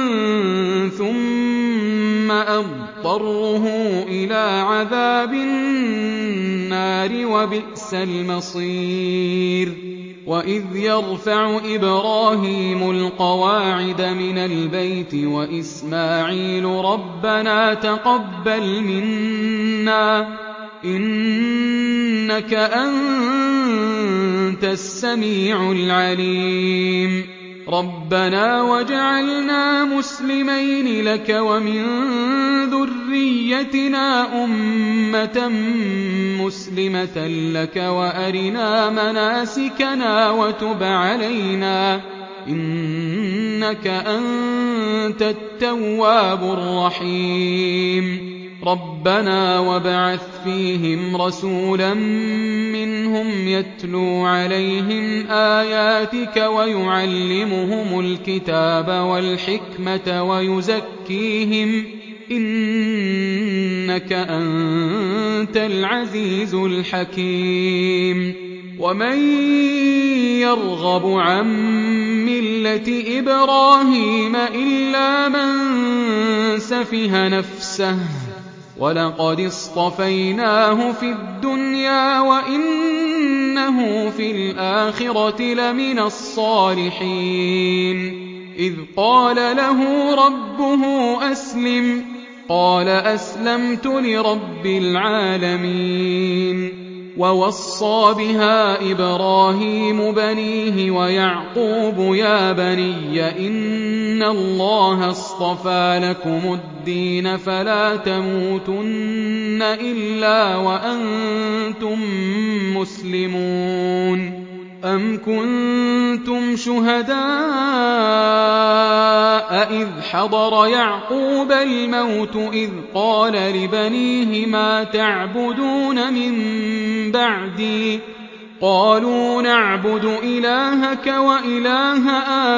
ثم أضطره إلى عذاب النار وبئس المصير وإذ يرفع إبراهيم القواعد من البيت وإسماعيل ربنا تقبل منا إنك أنت السميع العليم ربنا وجعلنا مسلمين لك ومن ذريتنا أمة مسلمة لك وأرنا مناسكنا وتب علينا إنك أنت التواب الرحيم ربنا وابعث فيهم رسولا منهم يتلو عليهم آياتك ويعلمهم الكتاب والحكمة ويزكيهم إنك أنت العزيز الحكيم ومن يرغب عن ملة إبراهيم إلا من سفه نفسه ولقد اصطفيناه في الدنيا وإنه في الآخرة لمن الصالحين إذ قال له ربه أسلم قال أسلمت لرب العالمين ووصى بها إبراهيم بنيه ويعقوب يا بني إن الله اصطفى لكم الدين فلا تموتن إلا وأنتم مسلمون أم كنتم شهداء إذ حضر يعقوب الموت إذ قال لبنيه ما تعبدون من بعدي قالوا نعبد إلهك وإله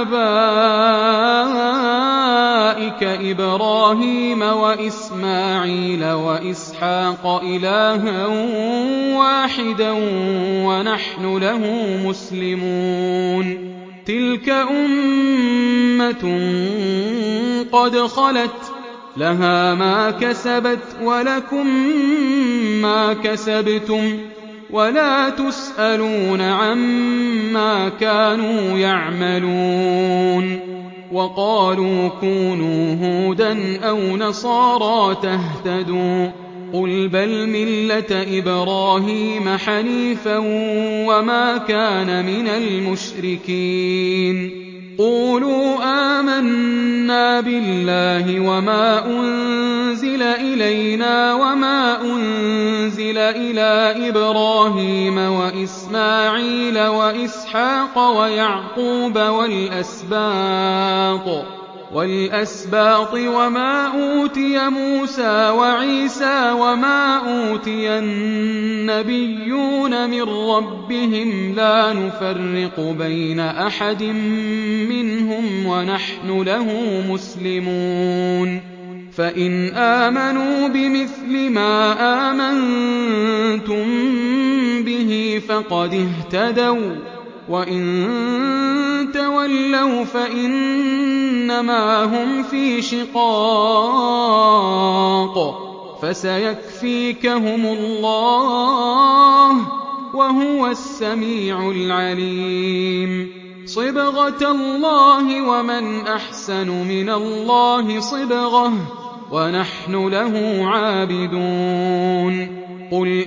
آبائك إبراهيم وإسماعيل وإسحاق إلها واحدا ونحن له مسلمون تلك أمة قد خلت لها ما كسبت ولكم ما كسبتم ولا تسألون عما كانوا يعملون وقالوا كونوا هودا أو نصارى تهتدوا قل بل ملة إبراهيم حنيفا وما كان من المشركين قولوا آمنا بالله وما أنزل إلينا وما أنزل إلى إبراهيم وإسماعيل وإسحاق ويعقوب والأسباط وما أوتي موسى وعيسى وما أوتي النبيون من ربهم لا نفرق بين أحد منهم ونحن له مسلمون فإن آمنوا بمثل ما آمنتم به فقد اهتدوا وإن تولوا فإنما هم في شقاق فسيكفيكهم الله وهو السميع العليم صِبْغَةَ اللَّهِ وَمَنْ أَحْسَنُ مِنَ اللَّهِ صِبْغَةً ۖ وَنَحْنُ لَهُ عَابِدُونَ قُلْ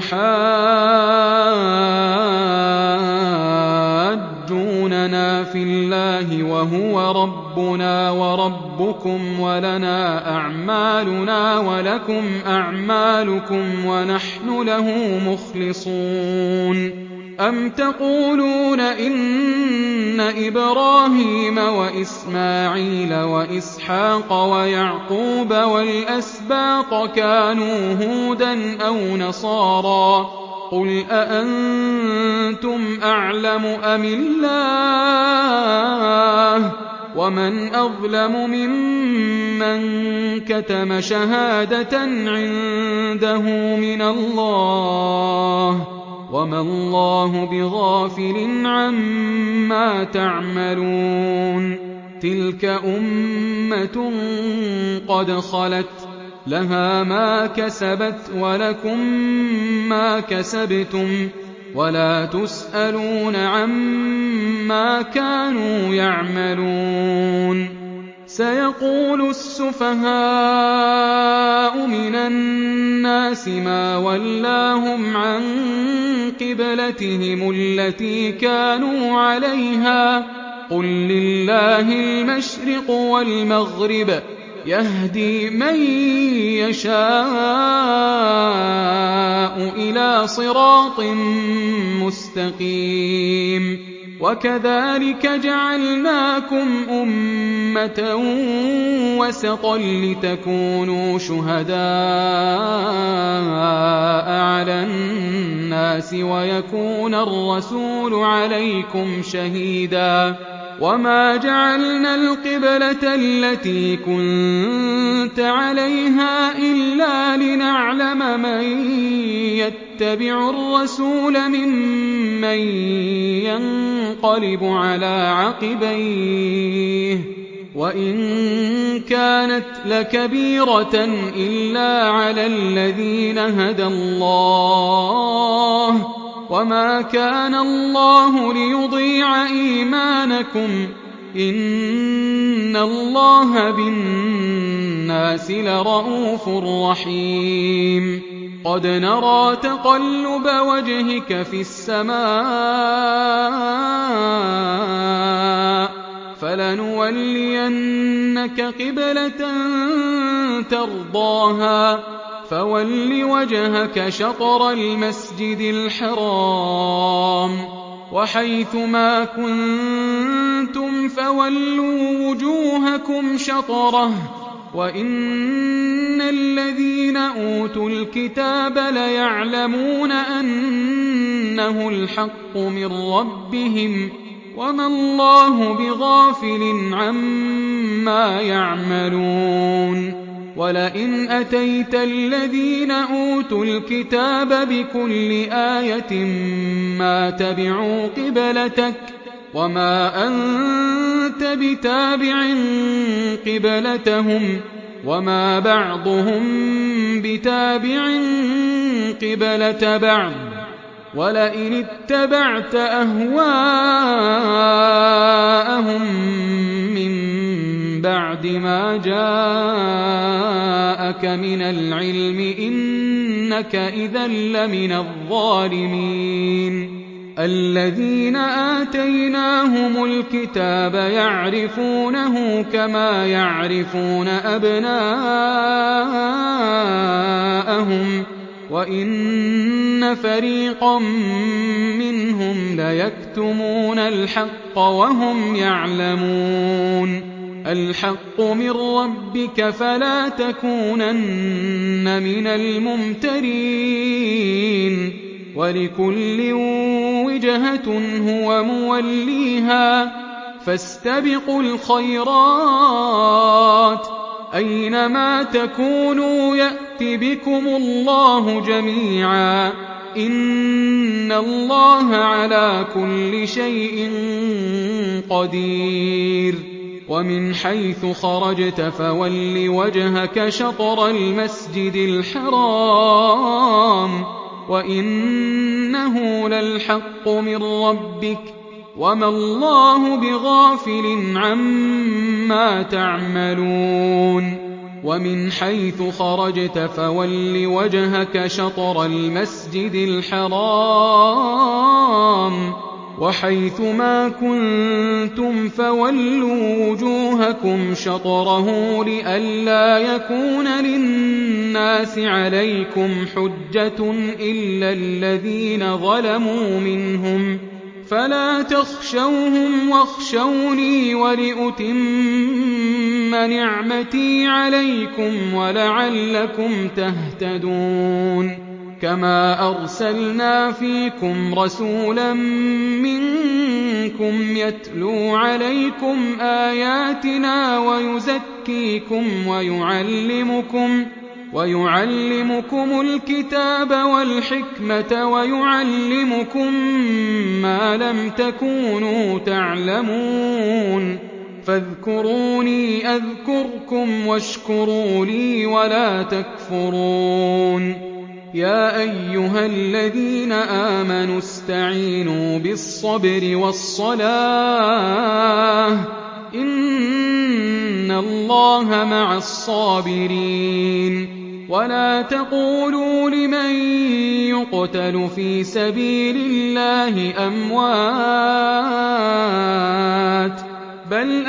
أَتُحَاجُّونَنَا فِي اللَّهِ وَهُوَ رَبُّنَا وَرَبُّكُمْ وَلَنَا أَعْمَالُنَا وَلَكُمْ أَعْمَالُكُمْ وَنَحْنُ لَهُ مُخْلِصُونَ أَمْ تَقُولُونَ إِنَّ إِبْرَاهِيمَ وَإِسْمَاعِيلَ وَإِسْحَاقَ وَيَعْقُوبَ وَالْأَسْبَاطَ كَانُوا هُودًا أَوْ نَصَارَىٰ ۗ قُلْ أَأَنتُمْ أَعْلَمُ أَمِ اللَّهُ ۗ وَمَنْ أَظْلَمُ مِمَّن كَتَمَ شَهَادَةً عِندَهُ مِنَ اللَّهِ ۗ وَمَا اللَّهُ بِغَافِلٍ عَمَّا تَعْمَلُونَ تِلْكَ أُمَّةٌ قَدْ خَلَتْ لَهَا مَا كَسَبَتْ وَلَكُم مَّا كَسَبْتُمْ وَلَا تُسْأَلُونَ عَمَّا كَانُوا يَعْمَلُونَ سَيَقُولُ السُّفَهَاءُ مِنَ النَّاسِ مَا وَلَّاهُمْ عَن قِبْلَتِهِمُ الَّتِي كَانُوا عَلَيْهَا ۚ قُل لِّلَّهِ الْمَشْرِقُ وَالْمَغْرِبُ ۚ يَهْدِي مَن يَشَاءُ إِلَىٰ صِرَاطٍ مُّسْتَقِيمٍ وَكَذَٰلِكَ جَعَلْنَاكُمْ أُمَّةً وَسَطًا لِّتَكُونُوا شُهَدَاءَ عَلَى النَّاسِ وَيَكُونَ الرَّسُولُ عَلَيْكُمْ شَهِيدًا ۗ وَمَا جَعَلْنَا الْقِبْلَةَ الَّتِي كُنتَ عَلَيْهَا إِلَّا لِنَعْلَمَ مَن يَتَّبِعُ الرَّسُولَ مِمَّن يَنقَلِبُ عَلَىٰ عَقِبَيْهِ ۚ وَإِن كَانَتْ لَكَبِيرَةً إِلَّا عَلَى الَّذِينَ هَدَى اللَّهُ ۗ وَمَا كَانَ اللَّهُ لِيُضِيعَ إِيمَانَكُمْ ۚ إِنَّ اللَّهَ بِالنَّاسِ لَرَءُوفٌ رَّحِيمٌ قَدْ نَرَىٰ تَقَلُّبَ وَجْهِكَ فِي السَّمَاءِ ۖ فَلَنُوَلِّيَنَّكَ قِبْلَةً تَرْضَاهَا ۚ فَوَلِّ وَجْهَكَ شَطْرَ الْمَسْجِدِ الْحَرَامِ ۚ وَحَيْثُ مَا كُنتُمْ فَوَلُّوا وُجُوهَكُمْ شَطْرَهُ ۗ وَإِنَّ الَّذِينَ أُوتُوا الْكِتَابَ لَيَعْلَمُونَ أَنَّهُ الْحَقُّ مِن رَّبِّهِمْ ۗ وَمَا اللَّهُ بِغَافِلٍ عَمَّا يَعْمَلُونَ وَلَئِنْ أَتَيْتَ الَّذِينَ أُوتُوا الْكِتَابَ بِكُلِّ آيَةٍ مَّا تَبِعُوا قِبْلَتَكَ ۚ وَمَا أَنتَ بِتَابِعٍ قِبْلَتَهُمْ ۚ وَمَا بَعْضُهُم بِتَابِعٍ قِبْلَةَ بَعْضٍ ۚ وَلَئِنِ اتَّبَعْتَ أَهْوَاءَهُم مِّن بَعْدِ مَا جَاءَكَ مِنَ الْعِلْمِ إِنَّكَ إِذًا لَّمِنَ الظَّالِمِينَ الَّذِينَ آتَيْنَاهُمُ الْكِتَابَ يَعْرِفُونَهُ كَمَا يَعْرِفُونَ أَبْنَاءَهُمْ ۖ وَإِنَّ فَرِيقًا مِّنْهُمْ لَيَكْتُمُونَ الْحَقَّ وَهُمْ يَعْلَمُونَ الْحَقُّ مِن رَّبِّكَ فَلَا تَكُونَنَّ مِنَ الْمُمْتَرِينَ وَلِكُلٍّ وِجْهَةٌ هُوَ مُوَلِّيهَا ۖ فَاسْتَبِقُوا الْخَيْرَاتِ ۚ أَيْنَمَا تَكُونُوا يَأْتِ بِكُمُ اللَّهُ جَمِيعًا ۚ إِنَّ اللَّهَ عَلَىٰ كُلِّ شَيْءٍ قَدِيرٌ وَمِنْ حَيْثُ خَرَجْتَ فَوَلِّ وَجْهَكَ شَطْرَ الْمَسْجِدِ الْحَرَامِ ۖ وَإِنَّهُ لَلْحَقُّ مِن رَّبِّكَ ۗ وما الله بغافل عما تعملون ومن حيث خرجت فول وجهك شطر المسجد الحرام وحيث ما كنتم فولوا وجوهكم شطره لئلا يكون للناس عليكم حجة إلا الذين ظلموا منهم فلا تخشوهم واخشوني ولأتم نعمتي عليكم ولعلكم تهتدون كما أرسلنا فيكم رسولا منكم يتلو عليكم آياتنا ويزكيكم ويعلمكم الكتاب والحكمة ويعلمكم ما لم تكونوا تعلمون فاذكروني أذكركم واشكروا لي ولا تكفرون يا أيها الذين آمنوا استعينوا بالصبر والصلاة إن الله مع الصابرين ولا تقولوا لمن يقتل في سبيل الله أموات بل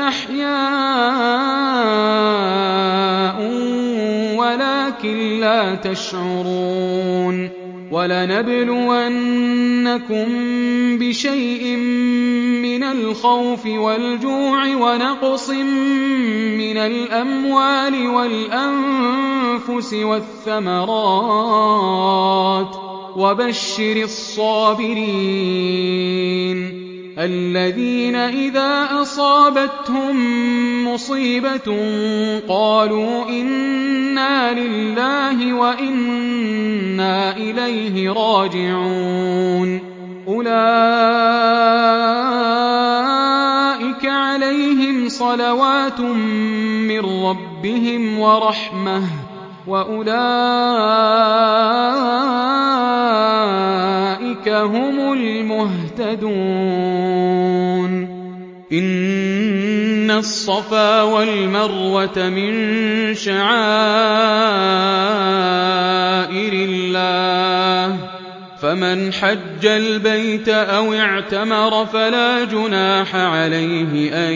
أحياء ولكن لا تشعرون ولنبلونكم بشيء من الخوف والجوع ونقص من الأموال والأنفس والثمرات وبشر الصابرين الذين إذا أصابتهم مصيبة قالوا إنا لله وإنا إليه راجعون أولئك عليهم صلوات من ربهم ورحمة وأولئك هم المهتدون إن الصفا والمروة من شعائر الله فمن حج البيت أو اعتمر فلا جناح عليه أن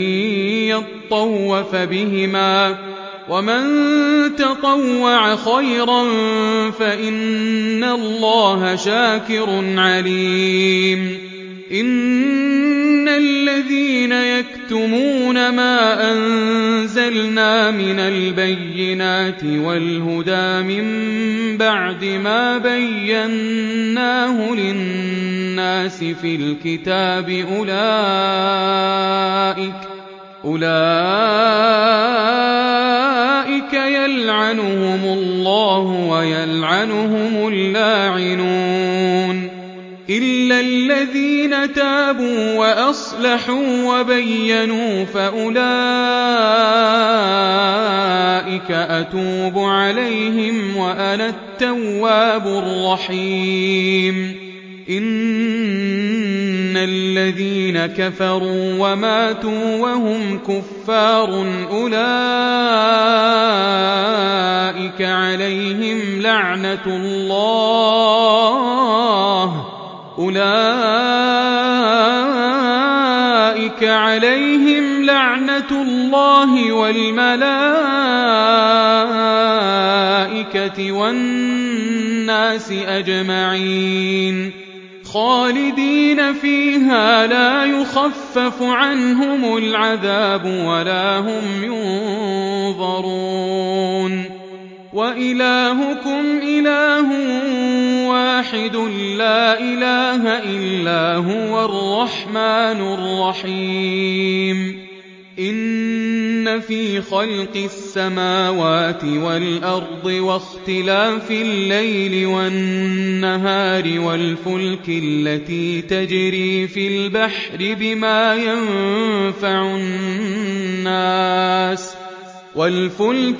يطوف بهما ومن تطوع خيرا فإن الله شاكر عليم إن الذين يكتمون ما أنزلنا من البينات والهدى من بعد ما بيناه للناس في الكتاب أولئك يلعنهم الله ويلعنهم اللاعنون إلا الذين تابوا وأصلحوا وبينوا فأولئك أتوب عليهم وأنا التواب الرحيم إن الذين كفروا وماتوا وهم كفار أولئك عليهم لعنة الله والملائكة والناس أجمعين خالدين فيها لا يخفف عنهم العذاب ولا هم ينظرون وإلهكم إله واحد لا إله إلا هو الرحمن الرحيم إن في خلق السماوات والأرض واختلاف الليل والنهار والفلك التي تجري في البحر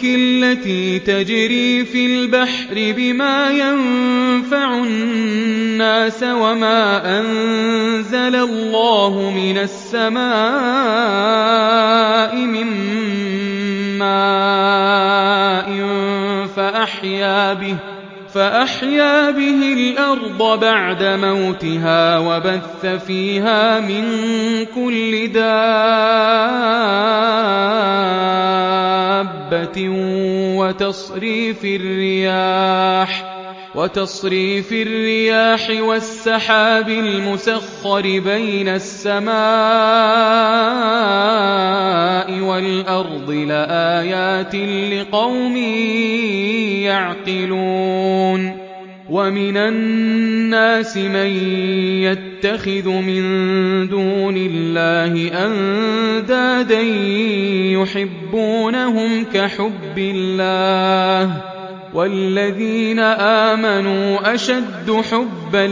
بما ينفع الناس النَّاسَ وَمَا أَنزَلَ اللَّهُ مِنَ السَّمَاءِ مِن مَّاءٍ فَأَحْيَا بِهِ الْأَرْضَ بَعْدَ مَوْتِهَا وَبَثَّ فِيهَا مِن كُلِّ دَابَّةٍ وَتَصْرِيفِ الرِّيَاحِ وَالسَّحَابِ الْمُسَخَّرِ بَيْنَ السَّمَاءِ وَالْأَرْضِ لَآيَاتٍ لِقَوْمٍ يَعْقِلُونَ وَمِنَ النَّاسِ مَن يَتَّخِذُ مِن دُونِ اللَّهِ أَندَادًا يُحِبُّونَهُمْ كَحُبِّ اللَّهِ وَالَّذِينَ آمَنُوا أَشَدُّ حُبًّا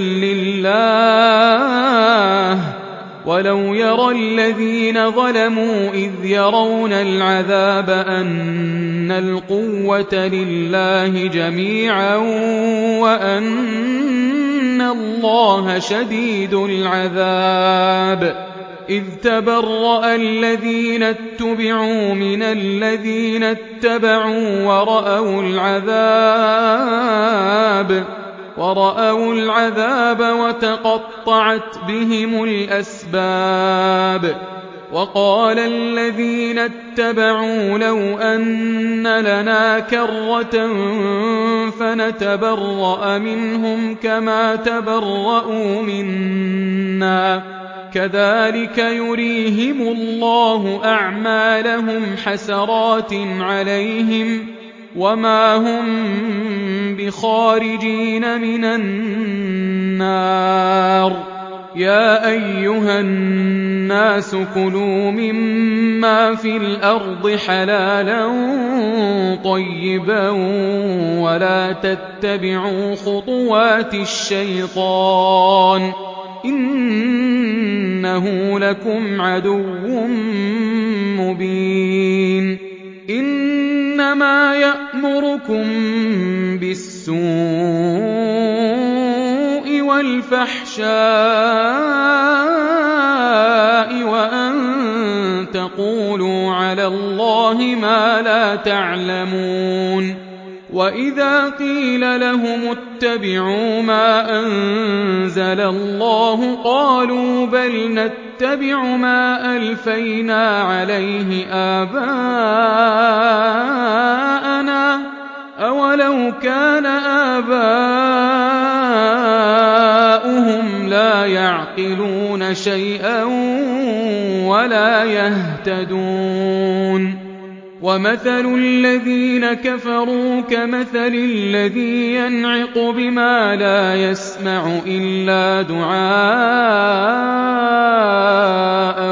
لِّلَّهِ وَلَوْ يَرَى الَّذِينَ ظَلَمُوا إِذْ يَرَوْنَ الْعَذَابَ أَنَّ الْقُوَّةَ لِلَّهِ جَمِيعًا وَأَنَّ اللَّهَ شَدِيدُ الْعَذَابِ إِذْ تَبَرَّأَ الَّذِينَ اتُّبِعُوا مِنَ الَّذِينَ اتَّبَعُوا وَرَأَوُا الْعَذَابَ وَتَقَطَّعَتْ بِهِمُ الْأَسْبَابُ وَقَالَ الَّذِينَ اتَّبَعُوا لَوْ أَنَّ لَنَا كَرَّةً فَنَتَبَرَّأَ مِنْهُمْ كَمَا تَبَرَّءُوا مِنَّا كَذَلِكَ يُرِيهِمُ اللَّهُ أَعْمَالَهُمْ حَسَرَاتٍ عَلَيْهِمْ وَمَا هُمْ بِخَارِجِينَ مِنَ النَّارِ يَا أَيُّهَا النَّاسُ كُلُوا مِمَّا فِي الْأَرْضِ حَلَالًا طَيِّبًا وَلَا تَتَّبِعُوا خُطُوَاتِ الشَّيْطَانِ إِنَّهُ لَكُمْ عَدُوٌّ مُّبِينٌ إِنَّمَا يَأْمُرُكُم بِالسُّوءِ وَالْفَحْشَاءِ وَأَن تَقُولُوا عَلَى اللَّهِ مَا لَا تَعْلَمُونَ وَإِذَا قِيلَ لَهُمُ اتَّبِعُوا مَا أَنزَلَ اللَّهُ قَالُوا بَلْ نَتَّبِعُ مَا أَلْفَيْنَا عَلَيْهِ آبَاءَنَا أَوَلَوْ كَانَ آبَاؤُهُمْ لَا يَعْقِلُونَ شَيْئًا وَلَا يَهْتَدُونَ وَمَثَلُ الَّذِينَ كَفَرُوا كَمَثَلِ الَّذِي يَنْعِقُ بِمَا لَا يَسْمَعُ إِلَّا دُعَاءً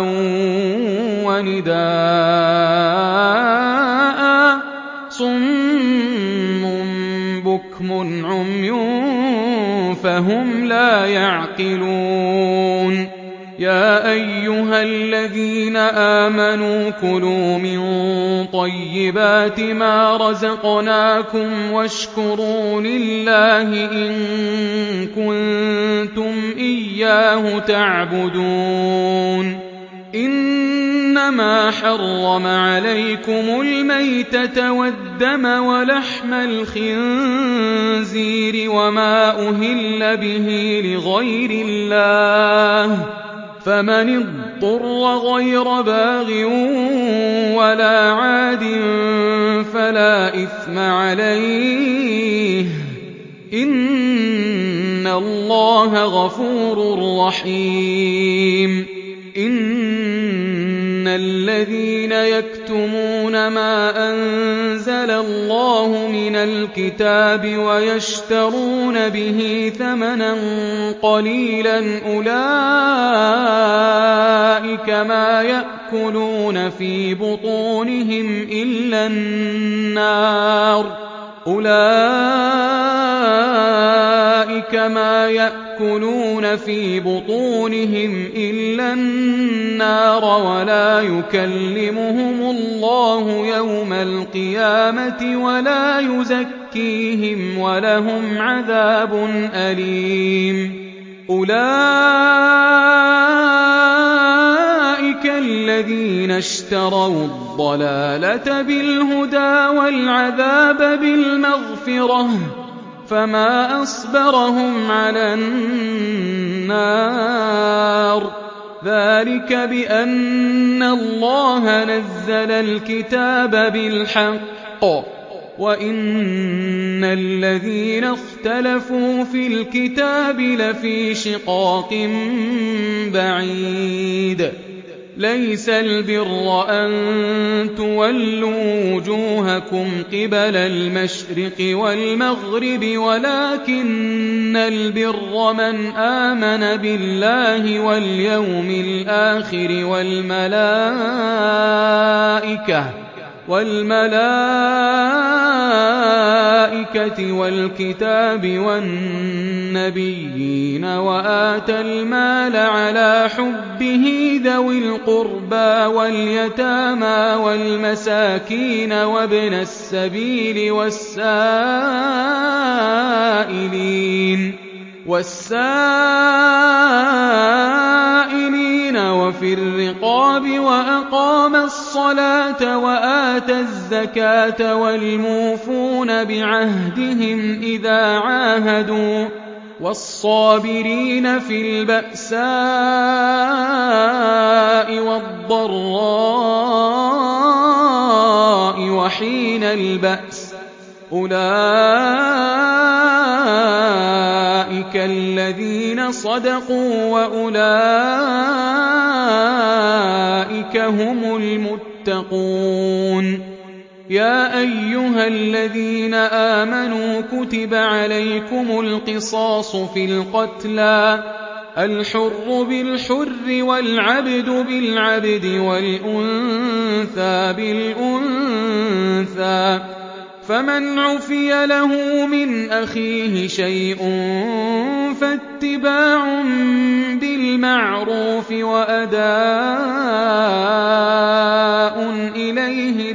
وَنِدَاءً صُمٌّ بُكْمٌ عُمْيٌ فَهُمْ لَا يَعْقِلُونَ يَا أَيُّهَا الَّذِينَ آمَنُوا كُلُوا مِن طَيِّبَاتِ مَا رَزَقْنَاكُمْ وَاشْكُرُوا لِلَّهِ إِن كُنتُمْ إِيَّاهُ تعبدون إِنَّمَا حَرَّمَ عَلَيْكُمُ الْمَيْتَةَ وَالدَّمَ وَلَحْمَ الْخِنزِيرِ وَمَا أُهِلَّ بِهِ لِغَيْرِ اللَّهِ فَمَنِ اضْطُرَّ غَيْرَ بَاغٍ وَلَا عَادٍ فَلَا إِثْمَ عَلَيْهِ ۚ إِنَّ اللَّهَ غَفُورٌ رَّحِيمٌ إِنَّ الَّذِينَ يَكْتُمُونَ مَا أَنزَلَ اللَّهُ مِنَ الْكِتَابِ وَيَشْتَرُونَ بِهِ ثَمَنًا قَلِيلًا أُولَٰئِكَ ما يَأْكُلُونَ في بُطُونِهِمْ إِلَّا النَّارَ وَلَا يُكَلِّمُهُمُ اللَّهُ يَوْمَ الْقِيَامَةِ يزكيهم ولهم عذاب أليم. أولئك الذين اشتروا الضلالة بالهدى والعذاب بالمغفرة فما أصبرهم على النار ذلك بأن الله نزل الكتاب بالحق وإن الذين اختلفوا في الكتاب لفي شقاق بعيد. ليس البر أن تولوا وجوهكم قبل المشرق والمغرب ولكن البر من آمن بالله واليوم الآخر والملائكة والكتاب والنبيين وآتى المال على حبه ذوي القربى واليتامى والمساكين وابن السبيل والسائلين وفي الرقاب وأقام الصلاة وآتى الزكاة والموفون بعهدهم إذا عاهدوا والصابرين في البأساء والضراء وحين البأس أولئك الذين صدقوا وأولئك هم المتقون. يا أيها الذين آمنوا كتب عليكم القصاص في القتلى الحر بالحر والعبد بالعبد والأنثى بالأنثى فمن عفي له من أخيه شيء فاتباع بالمعروف وأداء إليه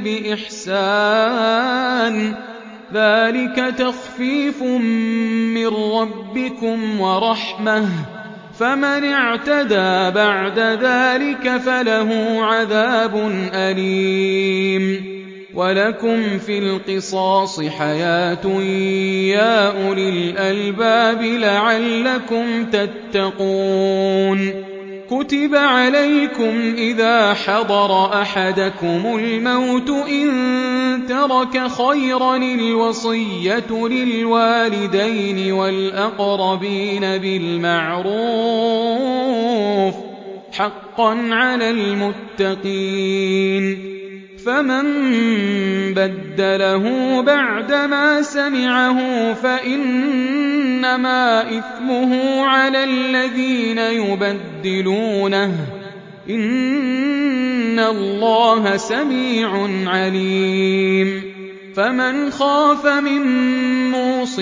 بإحسان ذلك تخفيف من ربكم ورحمة فمن اعتدى بعد ذلك فله عذاب أليم. ولكم في القصاص حياة يا أولي الألباب لعلكم تتقون. كتب عليكم إذا حضر أحدكم الموت إن ترك خيرا الوصية للوالدين والأقربين بالمعروف حقا على المتقين. فمن بدله بعدما سمعه فإنما إثمه على الذين يبدلونه إن الله سميع عليم. فمن خاف من موص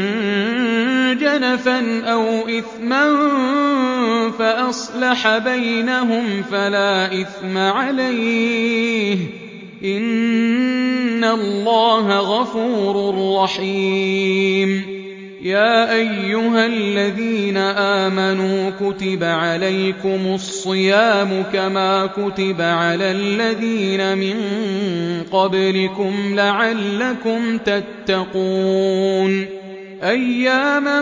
جنفا أو إثما فأصلح بينهم فلا إثم عليه إن الله غفور رحيم. يا أيها الذين آمنوا كتب عليكم الصيام كما كتب على الذين من قبلكم لعلكم تتقون. أياما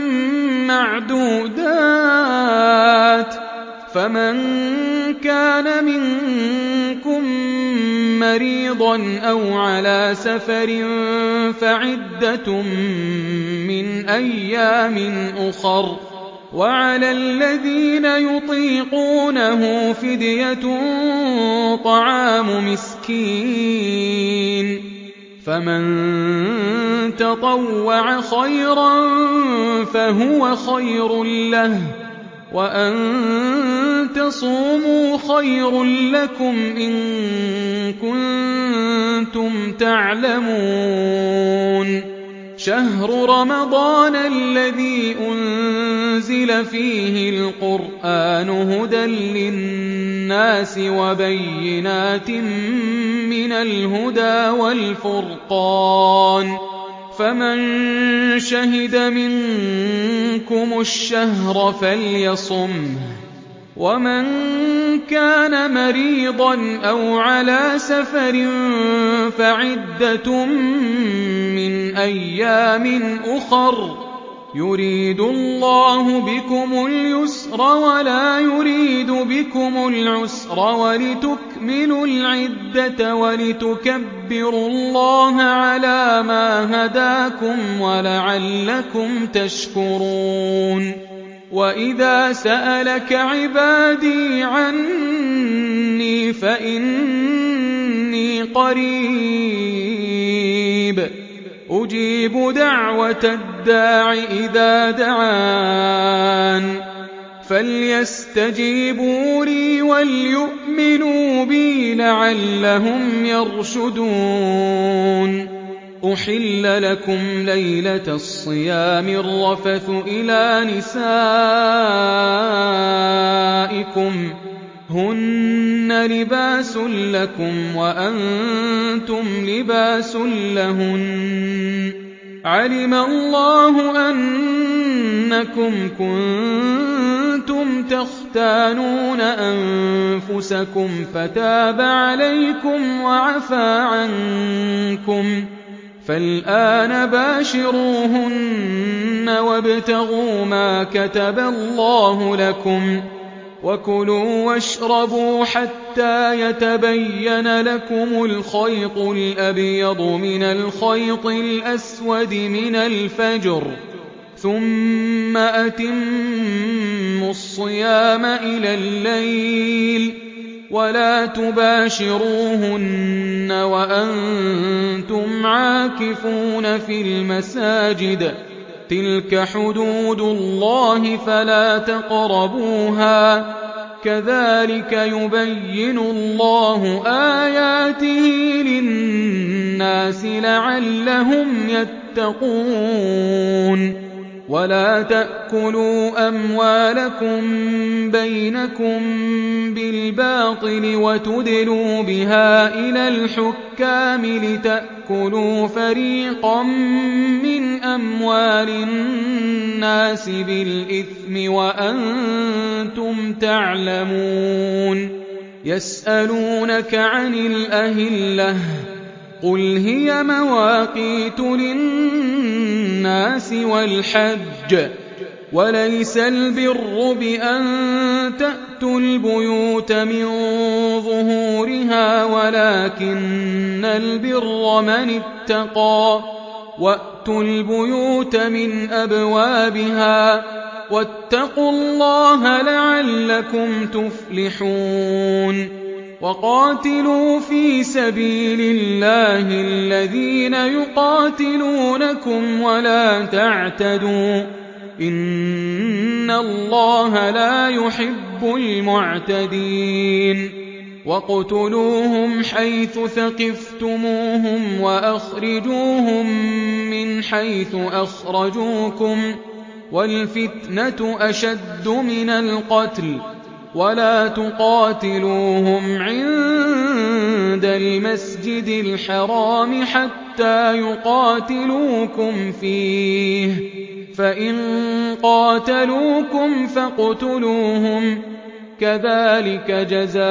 معدودات فمن كان منكم مريضا أو على سفر فعدة من أيام أخر وعلى الذين يطيقونه فدية طعام مسكين فمن تطوع خيرا فهو خير له وأن تصوموا خير لكم إن كنتم تعلمون. شهر رمضان الذي أنزل فيه القرآن هدى للناس وبينات من الهدى والفرقان فمن شهد منكم الشهر فليصمه، ومن كان مريضا أو على سفر فعدة من أيام أخر، يريد الله بكم اليسر ولا يريد بكم العسر، ولتكملوا العدة ولتكبروا الله على ما هداكم ولعلكم تشكرون. وإذا سألك عبادي عني فإني قريب أجيب دعوة الداع إذا دعان، فليستجيبوا لي وليؤمنوا بي لعلهم يرشدون. أحل لكم ليلة الصيام الرفث إلى نسائكم هن لباس لكم وأنتم لباس لهن، علم الله أنكم كنتم تختانون أنفسكم فتاب عليكم وعفى عنكم، فالآن باشروهن وابتغوا ما كتب الله لكم، وكلوا واشربوا حتى يتبين لكم الخيط الأبيض من الخيط الأسود من الفجر، ثم أتموا الصيام إلى الليل، ولا تباشروهن وأنتم عاكفون في المساجد، تلك حدود الله فلا تقربوها، كذلك يبين الله آياته للناس لعلهم يتقون. ولا تأكلوا أموالكم بينكم بالباطل وتدلوا بها إلى الحكام لتأكلوا فريقا من أموال الناس بالإثم وأنتم تعلمون. يسألونك عن الأهلة قل هي مواقيت للناس والحج، وليس البر بأن تأتوا البيوت من ظهورها ولكن البر من اتقى، وأتوا البيوت من أبوابها واتقوا الله لعلكم تفلحون. وقاتلوا في سبيل الله الذين يقاتلونكم ولا تعتدوا، إن الله لا يحب المعتدين. واقتلوهم حيث ثقفتموهم وأخرجوهم من حيث أخرجوكم، والفتنة أشد من القتل، ولا تقاتلوهم عند المسجد الحرام حتى يقاتلوكم فيه، فإن قاتلوكم فاقتلوهم، كذلك جزاء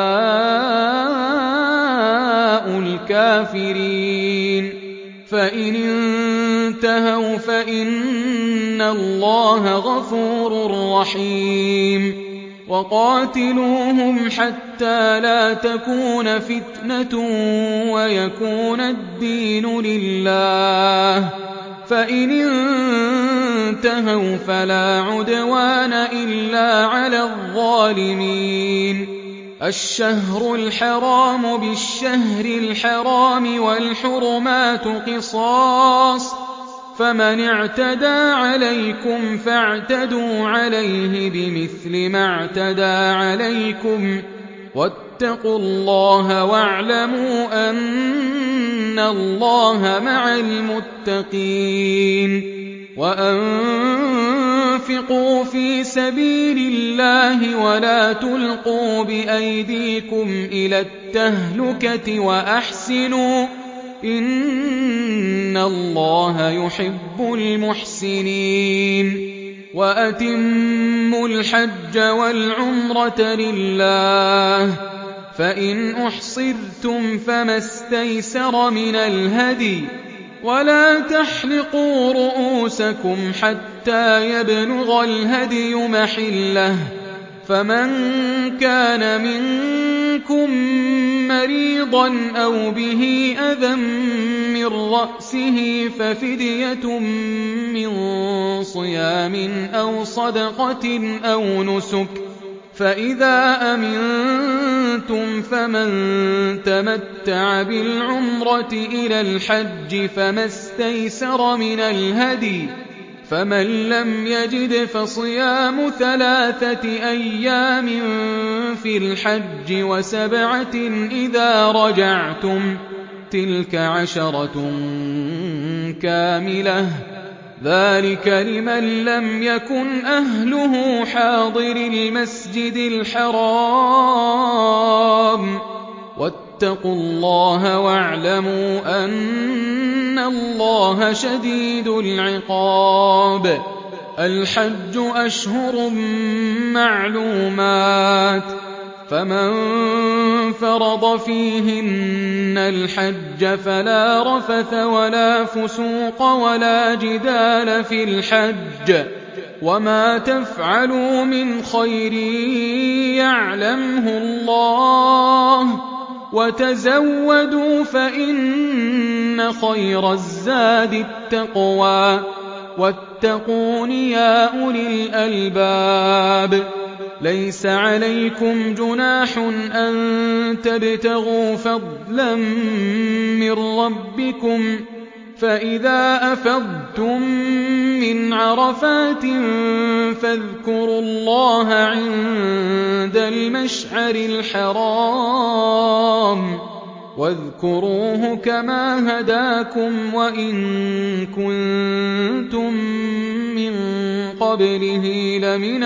الكافرين. فإن انتهوا فإن الله غفور رحيم. وقاتلوهم حتى لا تكون فتنة ويكون الدين لله، فإن انتهوا فلا عدوان إلا على الظالمين. الشهر الحرام بالشهر الحرام والحرمات قصاص، فمن اعتدى عليكم فاعتدوا عليه بمثل ما اعتدى عليكم، واتقوا الله واعلموا أن الله مع المتقين. وأنفقوا في سبيل الله ولا تلقوا بأيديكم إلى التهلكة وأحسنوا إِنَّ اللَّهَ يُحِبُّ الْمُحْسِنِينَ وَأَتِمُّوا الْحَجَّ وَالْعُمْرَةَ لِلَّهِ ۚ فَإِنْ أُحْصِرْتُمْ فَمَا اسْتَيْسَرَ مِنَ الْهَدْيِ ۖ وَلَا تَحْلِقُوا رُءُوسَكُمْ حَتَّىٰ يَبْلُغَ الْهَدْيُ مَحِلَّهُ ۚ فَمَن كَانَ مِنكُم مَّرِيضًا أَوْ بِهِ أَذًى مِّن رَّأْسِهِ فَفِدْيَةٌ مِّن صِيَامٍ أَوْ صَدَقَةٍ أَوْ نُسُكٍ ۚ فَإِذَا أَمِنتُمْ فَمَن تَمَتَّعَ بِالْعُمْرَةِ إِلَى الْحَجِّ فَمَا اسْتَيْسَرَ مِنَ الْهَدْيِ ۚ فَمَن لَّمْ يَجِدْ فَصِيَامُ 3 أيام في الْحَجِّ وَسَبْعَةٍ إِذَا رَجَعْتُمْ ۗ تِلْكَ 10 كَامِلَةٌ ۗ ذَٰلِكَ لِمَن لَّمْ يَكُنْ أَهْلُهُ حَاضِرِي الْمَسْجِدِ الْحَرَامِ ۚ وَاتَّقُوا اللَّهَ وَاعْلَمُوا أَنَّ اللَّهَ شَدِيدُ الْعِقَابِ. الْحَجُّ أَشْهُرٌ مَّعْلُومَاتٌ ۚ فَمَن فَرَضَ فِيهِنَّ الْحَجَّ فَلَا رَفَثَ وَلَا فُسُوقَ وَلَا جِدَالَ فِي الْحَجِّ ۗ وَمَا تَفْعَلُوا مِنْ خَيْرٍ يَعْلَمْهُ اللَّهُ ۗ وَتَزَوَّدُوا فَإِنَّ خَيْرَ الزَّادِ التَّقْوَىٰ ۚ وَاتَّقُونِ يَا أُولِي الْأَلْبَابِ. لَيْسَ عَلَيْكُمْ جُنَاحٌ أَن تَبْتَغُوا فَضْلًا مِّن رَّبِّكُمْ ۚ فَإِذَا أَفَضْتُم مِّنْ عَرَفَاتٍ فَاذْكُرُوا اللَّهَ عِندَ الْمَشْعَرِ الْحَرَامِ ۖ وَاذْكُرُوهُ كَمَا هَدَاكُمْ وَإِن كُنتُم مِّن قَبْلِهِ لَمِنَ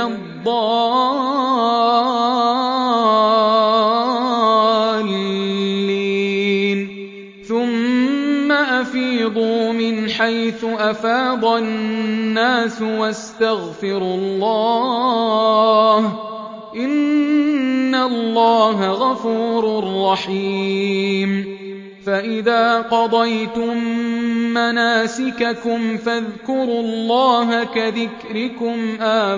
الضَّالِّينَ. ثُمَّ أَفِيضُوا مِنْ حَيْثُ أَفَاضَ النَّاسُ وَاسْتَغْفِرُوا اللَّهَ ۚ إِنَّ اللَّهَ غَفُورٌ رَّحِيمٌ. فَإِذَا قَضَيْتُم مَّنَاسِكَكُمْ فَاذْكُرُوا اللَّهَ كَذِكْرِكُمْ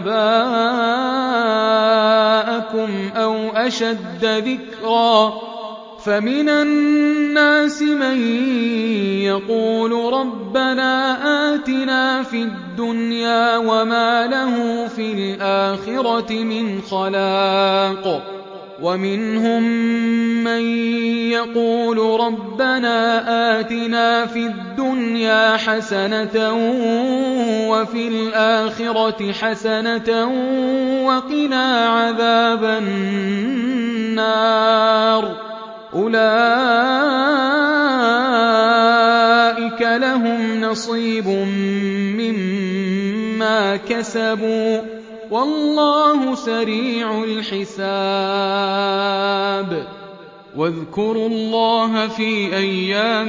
آبَاءَكُمْ أَوْ أَشَدَّ ذِكْرًا ۗ فَمِنَ النَّاسِ مَن يَقُولُ رَبَّنَا آتِنَا فِي الدُّنْيَا وَمَا لَهُ فِي الْآخِرَةِ مِنْ خَلَاقٍ ۚ وَمِنْهُم مَّن يَقُولُ رَبَّنَا آتِنَا فِي الدُّنْيَا حَسَنَةً وَفِي الْآخِرَةِ حَسَنَةً وَقِنَا عَذَابَ النَّارِ ۚ أُولَٰئِكَ لَهُمْ نَصِيبٌ مِّمَّا كَسَبُوا ۗ وَاللَّهُ سَرِيعُ الْحِسَابِ. وَاذْكُرُوا اللَّهَ فِي أَيَّامٍ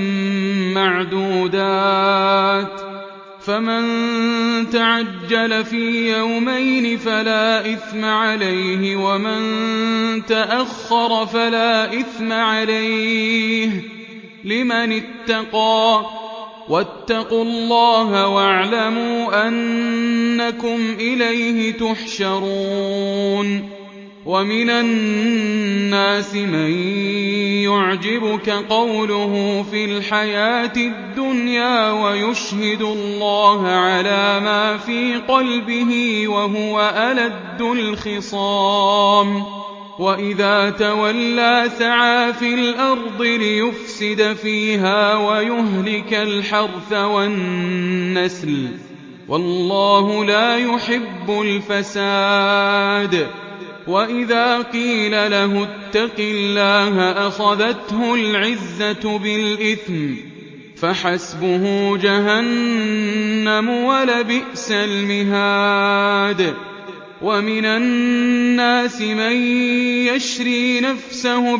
مَّعْدُودَاتٍ ۚ فَمَن تَعَجَّلَ فِي يَوْمَيْنِ فَلَا إِثْمَ عَلَيْهِ، وَمَن تَأَخَّرَ فَلَا إِثْمَ عَلَيْهِ لِمَنِ اتَّقَىٰ ۗ وَاتَّقُوا اللَّهَ وَاعْلَمُوا أَنَّكُمْ إِلَيْهِ تُحْشَرُونَ. وَمِنَ النَّاسِ مَن يُعْجِبُكَ قَوْلُهُ فِي الْحَيَاةِ الدُّنْيَا وَيُشْهِدُ اللَّهَ عَلَىٰ مَا فِي قَلْبِهِ وَهُوَ أَلَدُّ الْخِصَامِ. وَإِذَا تَوَلَّىٰ سَعَىٰ فِي الْأَرْضِ لِيُفْسِدَ فِيهَا وَيُهْلِكَ الْحَرْثَ وَالنَّسْلَ ۗ وَاللَّهُ لَا يُحِبُّ الْفَسَادَ. وَإِذَا قِيلَ لَهُ اتَّقِ اللَّهَ أَخَذَتْهُ الْعِزَّةُ بِالْإِثْمِ ۚ فَحَسْبُهُ جَهَنَّمُ ۚ وَلَبِئْسَ الْمِهَادُ. ومن الناس من يشري نفسه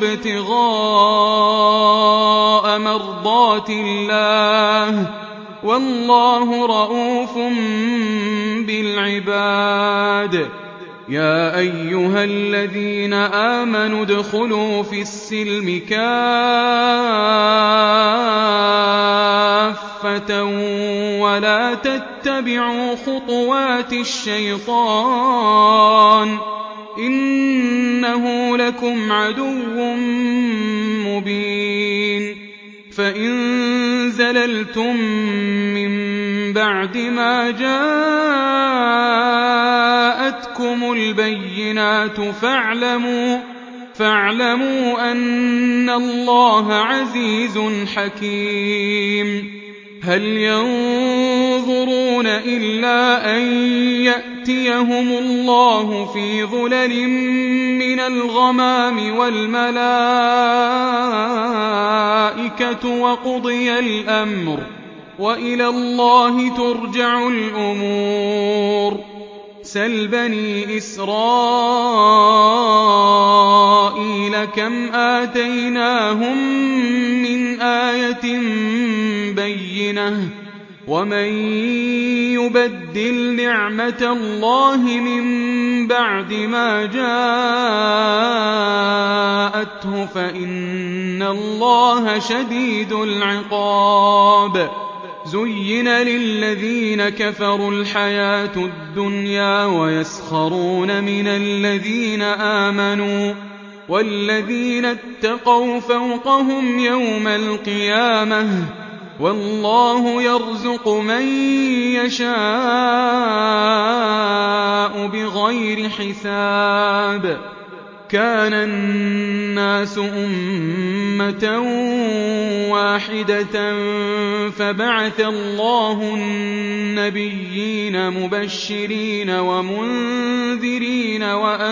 ابتغاء مرضات الله والله رءوف بالعباد يا أيها الذين آمنوا ادخلوا في السلم كافة ولا تتبعوا خطوات الشيطان إنه لكم عدو مبين فإن زللتم من بعد ما جاءتكم البينات فاعلموا أن الله عزيز حكيم هل ينظرون إلا أن يأتيهم الله في ظلل من الغمام والملائكة وقضي الأمر وإلى الله ترجع الأمور سل بني إسرائيل كم آتيناهم من آية بينة ومن يبدل نعمة الله من بعد ما جاءته فإن الله شديد العقاب زين للذين كفروا الحياة الدنيا ويسخرون من الذين آمنوا والذين اتقوا فوقهم يوم القيامة والله يرزق من يشاء بغير حساب كان الناس أمة واحدة فبعث الله النبيين مبشرين ومنذرين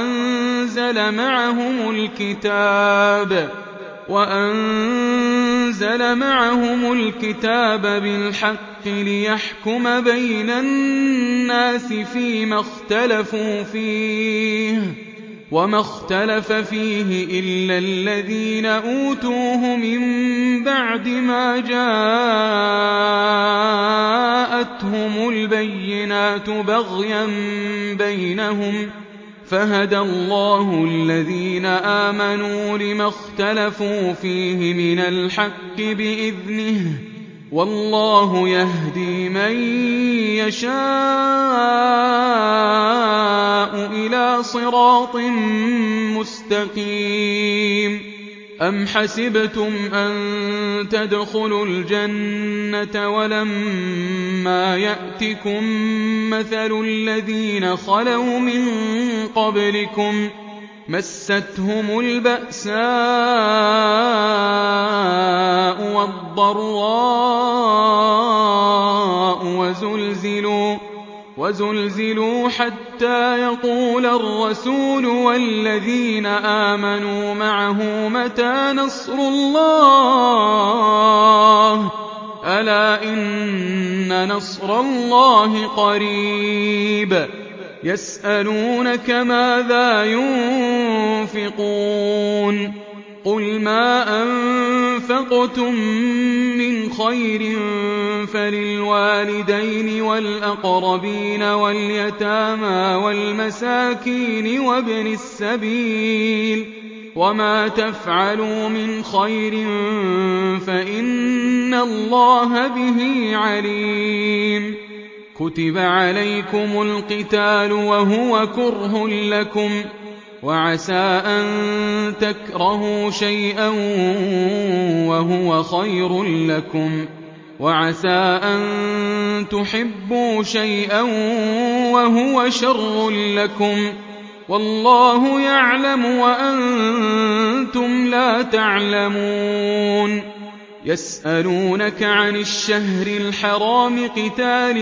وأنزل معهم الكتاب بالحق ليحكم بين الناس فيما اختلفوا فيه وما اختلف فيه إلا الذين أوتوه من بعد ما جاءتهم البينات بغيا بينهم فهدى الله الذين آمنوا لما اختلفوا فيه من الحق بإذنه والله يهدي من يشاء إلى صراط مستقيم أم حسبتم أن تدخلوا الجنة ولما يأتكم مثل الذين خلوا من قبلكم مستهم البأساء والضراء وزلزلوا حتى يقول الرسول والذين آمنوا معه متى نصر الله ألا إن نصر الله قريب يسألونك ماذا ينفقون قل ما أنفقتم من خير فللوالدين والأقربين واليتامى والمساكين وابن السبيل وما تفعلوا من خير فإن الله به عليم كتب عليكم القتال وهو كره لكم وعسى أن تكرهوا شيئا وهو خير لكم وعسى أن تحبوا شيئا وهو شر لكم والله يعلم وأنتم لا تعلمون يسألونك عن الشهر الحرام قتال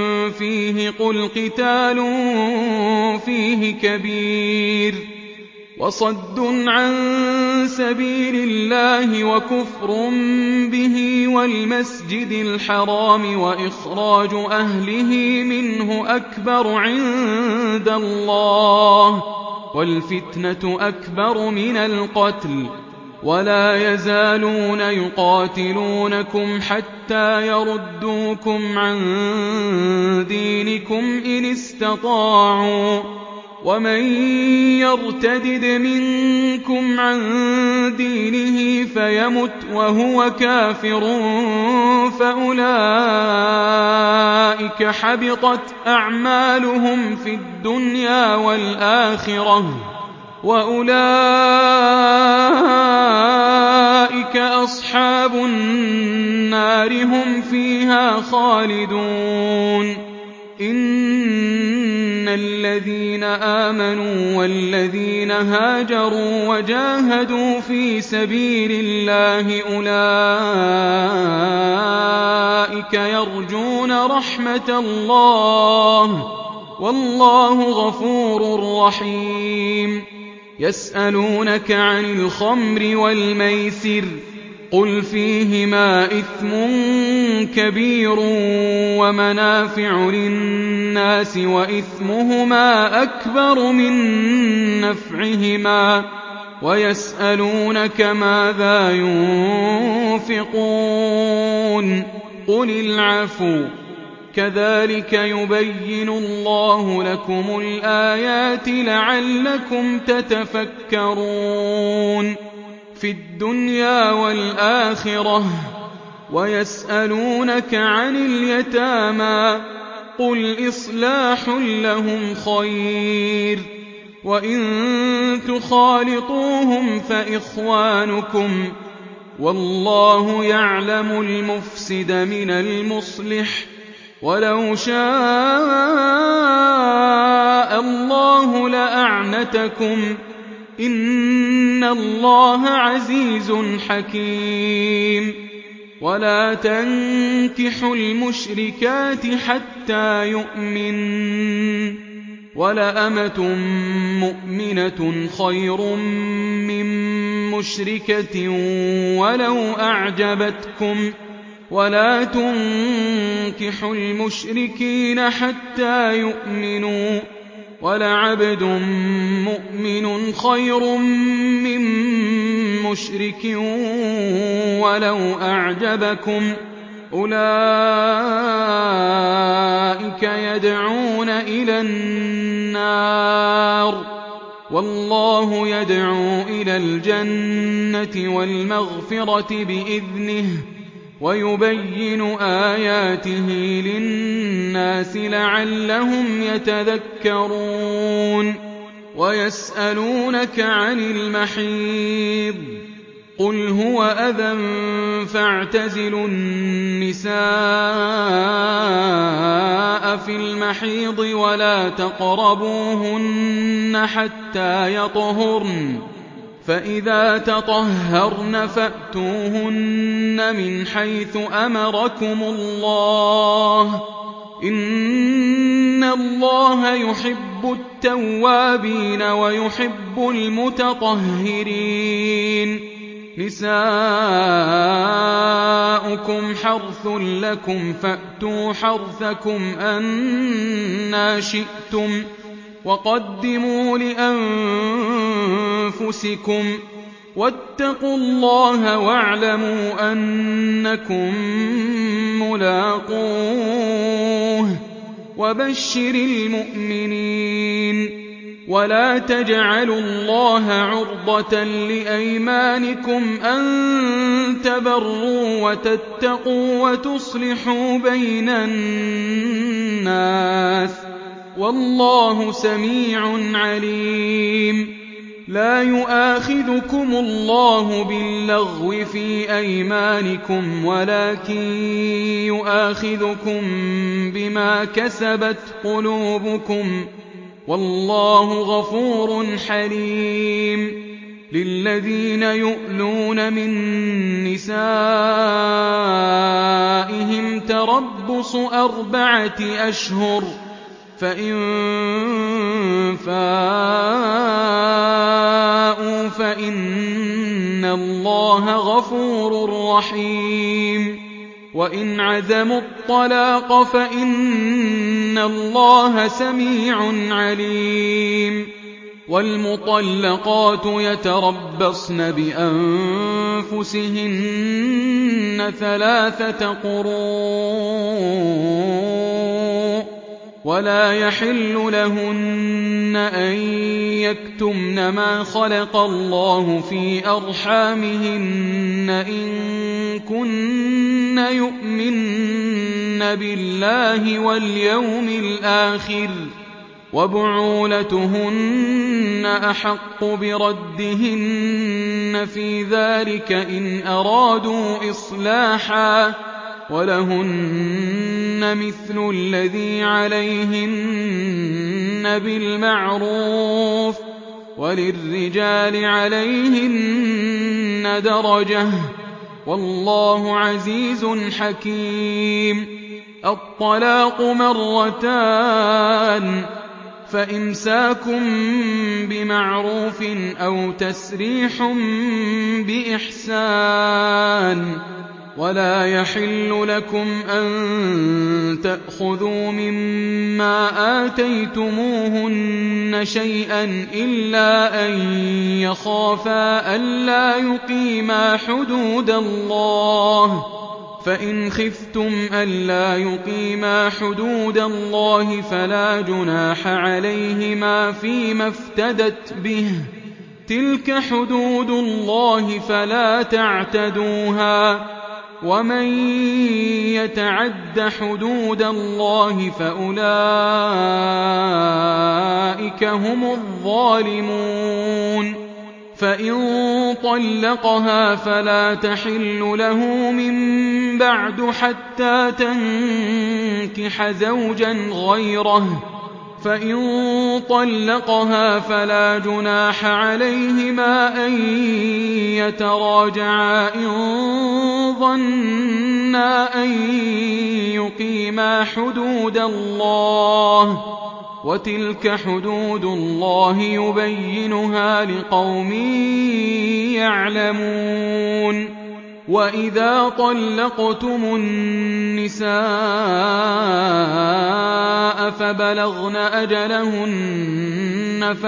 فيه قل قتال فيه كبير وصد عن سبيل الله وكفر به والمسجد الحرام وإخراج أهله منه أكبر عند الله والفتنة أكبر من القتل ولا يزالون يقاتلونكم حتى يردوكم عن دينكم إن استطاعوا ومن يرتدد منكم عن دينه فيمت وهو كافر فأولئك حبطت أعمالهم في الدنيا والآخرة وأولئك أصحاب النار هم فيها خالدون إن الذين آمنوا والذين هاجروا وجاهدوا في سبيل الله أولئك يرجون رحمة الله والله غفور رحيم يسألونك عن الخمر والميسر قل فيهما إثم كبير ومنافع للناس وإثمهما أكبر من نفعهما ويسألونك ماذا ينفقون قل العفو كذلك يبين الله لكم الآيات لعلكم تتفكرون في الدنيا والآخرة ويسألونك عن اليتامى قل إصلاح لهم خير وإن تخالطوهم فإخوانكم والله يعلم المفسد من المصلح ولو شاء الله لأعنتكم إن الله عزيز حكيم ولا تنكحوا المشركات حتى يؤمن ولأمة مؤمنة خير من مشركة ولو أعجبتكم ولا تنكحوا المشركين حتى يؤمنوا ولعبد مؤمن خير من مشرك ولو أعجبكم أولئك يدعون إلى النار والله يدعو إلى الجنة والمغفرة بإذنه ويبين آياته للناس لعلهم يتذكرون ويسألونك عن المحيض قل هو أذى فاعتزلوا النساء في المحيض ولا تقربوهن حتى يطهرن فإذا تطهرن فأتوهن من حيث أمركم الله إن الله يحب التوابين ويحب المتطهرين نساؤكم حرث لكم فأتوا حرثكم أنى شئتم وقدموا لأنفسكم واتقوا الله واعلموا أنكم ملاقوه وبشر المؤمنين ولا تجعلوا الله عرضة لأيمانكم أن تبروا وتتقوا وتصلحوا بين الناس والله سميع عليم لا يؤاخذكم الله باللغو في أيمانكم ولكن يؤاخذكم بما كسبت قلوبكم والله غفور حليم للذين يؤلون من نسائهم تربص 4 أشهر فإن فاءوا اللَّهَ غَفُورٌ رَّحِيمٌ وَإِنْ عَزَمُوا الطَّلَاقَ فَإِنَّ اللَّهَ سَمِيعٌ عَلِيمٌ وَالْمُطَلَّقَاتُ يَتَرَبَّصْنَ بِأَنفُسِهِنَّ 3 قُرُوءٍ وَلَا يَحِلُّ لَهُنَّ أَن يَكْتُمْنَ مَا خَلَقَ اللَّهُ فِي أَرْحَامِهِنَّ إِن كُنَّ يُؤْمِنَّ بِاللَّهِ وَالْيَوْمِ الْآخِرِ ۚ وَبُعُولَتُهُنَّ أَحَقُّ بِرَدِّهِنَّ فِي ذَلِكَ إِنْ أَرَادُوا إِصْلَاحًا ۚ وَلَهُنَّ مِثْلُ الَّذِي عَلَيْهِنَّ بِالْمَعْرُوفِ ۚ وَلِلرِّجَالِ عَلَيْهِنَّ دَرَجَةٌ ۗ وَاللَّهُ عَزِيزٌ حَكِيمٌ الطَّلَاقُ مرتان، فإمساك بمعروف أو تسريح بإحسان. ولا يحل لكم أن تأخذوا مما آتيتموهن شيئا إلا أن يخافا ألا يقيما حدود الله، فإن خفتم ألا يقيما حدود الله فلا جناح عليهما فيما افتدت به، تلك حدود الله فلا تعتدوها، ومن يتعد حدود الله فأولئك هم الظالمون. فإن طلقها فلا تحل له من بعد حتى تنكح زوجا غيره، فإن طلقها فلا جناح عليهما أن يتراجعا إن ظنا أن يقيما حدود الله، وتلك حدود الله يبينها لقوم يعلمون. وإذا طلقتم النساء فبلغن أجلهن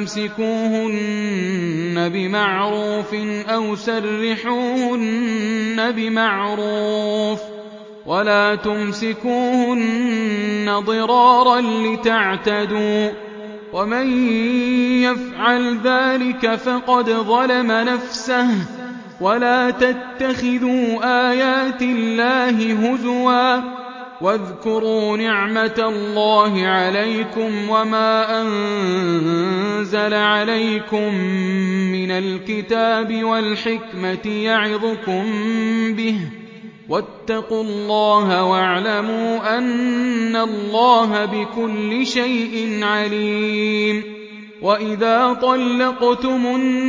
فأمسكوهن بمعروف أو سرحوهن بمعروف، ولا تمسكوهن ضرارا لتعتدوا، ومن يفعل ذلك فقد ظلم نفسه. ولا تتخذوا آيات الله هزوا، واذكروا نعمة الله عليكم وما أنزل عليكم من الكتاب والحكمة يعظكم به، واتقوا الله واعلموا أن الله بكل شيء عليم. وإذا طلقتم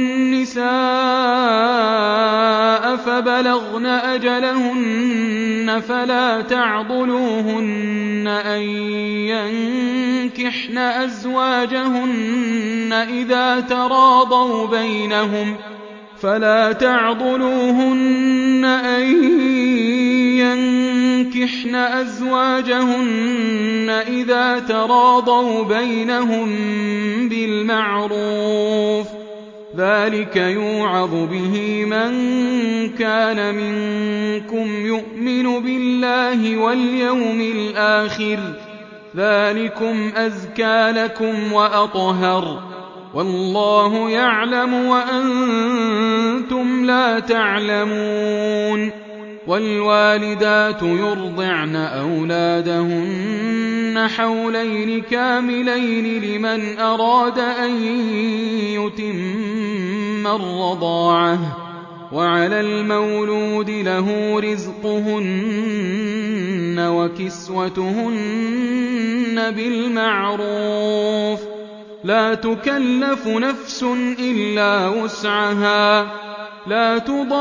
النساء فبلغن أجلهن فلا تعضلوهن أن ينكحن أزواجهن إذا تراضوا بينهم بالمعروف، ذلك يوعظ به من كان منكم يؤمن بالله واليوم الآخر، ذلكم أزكى لكم وأطهر، والله يعلم وأنتم لا تعلمون. والوالدات يرضعن أولادهن حولين كاملين لمن أراد أن يتم الرضاعة، وعلى المولود له رزقهن وكسوتهن بالمعروف، لا تكلف نفس إلا وسعها، لا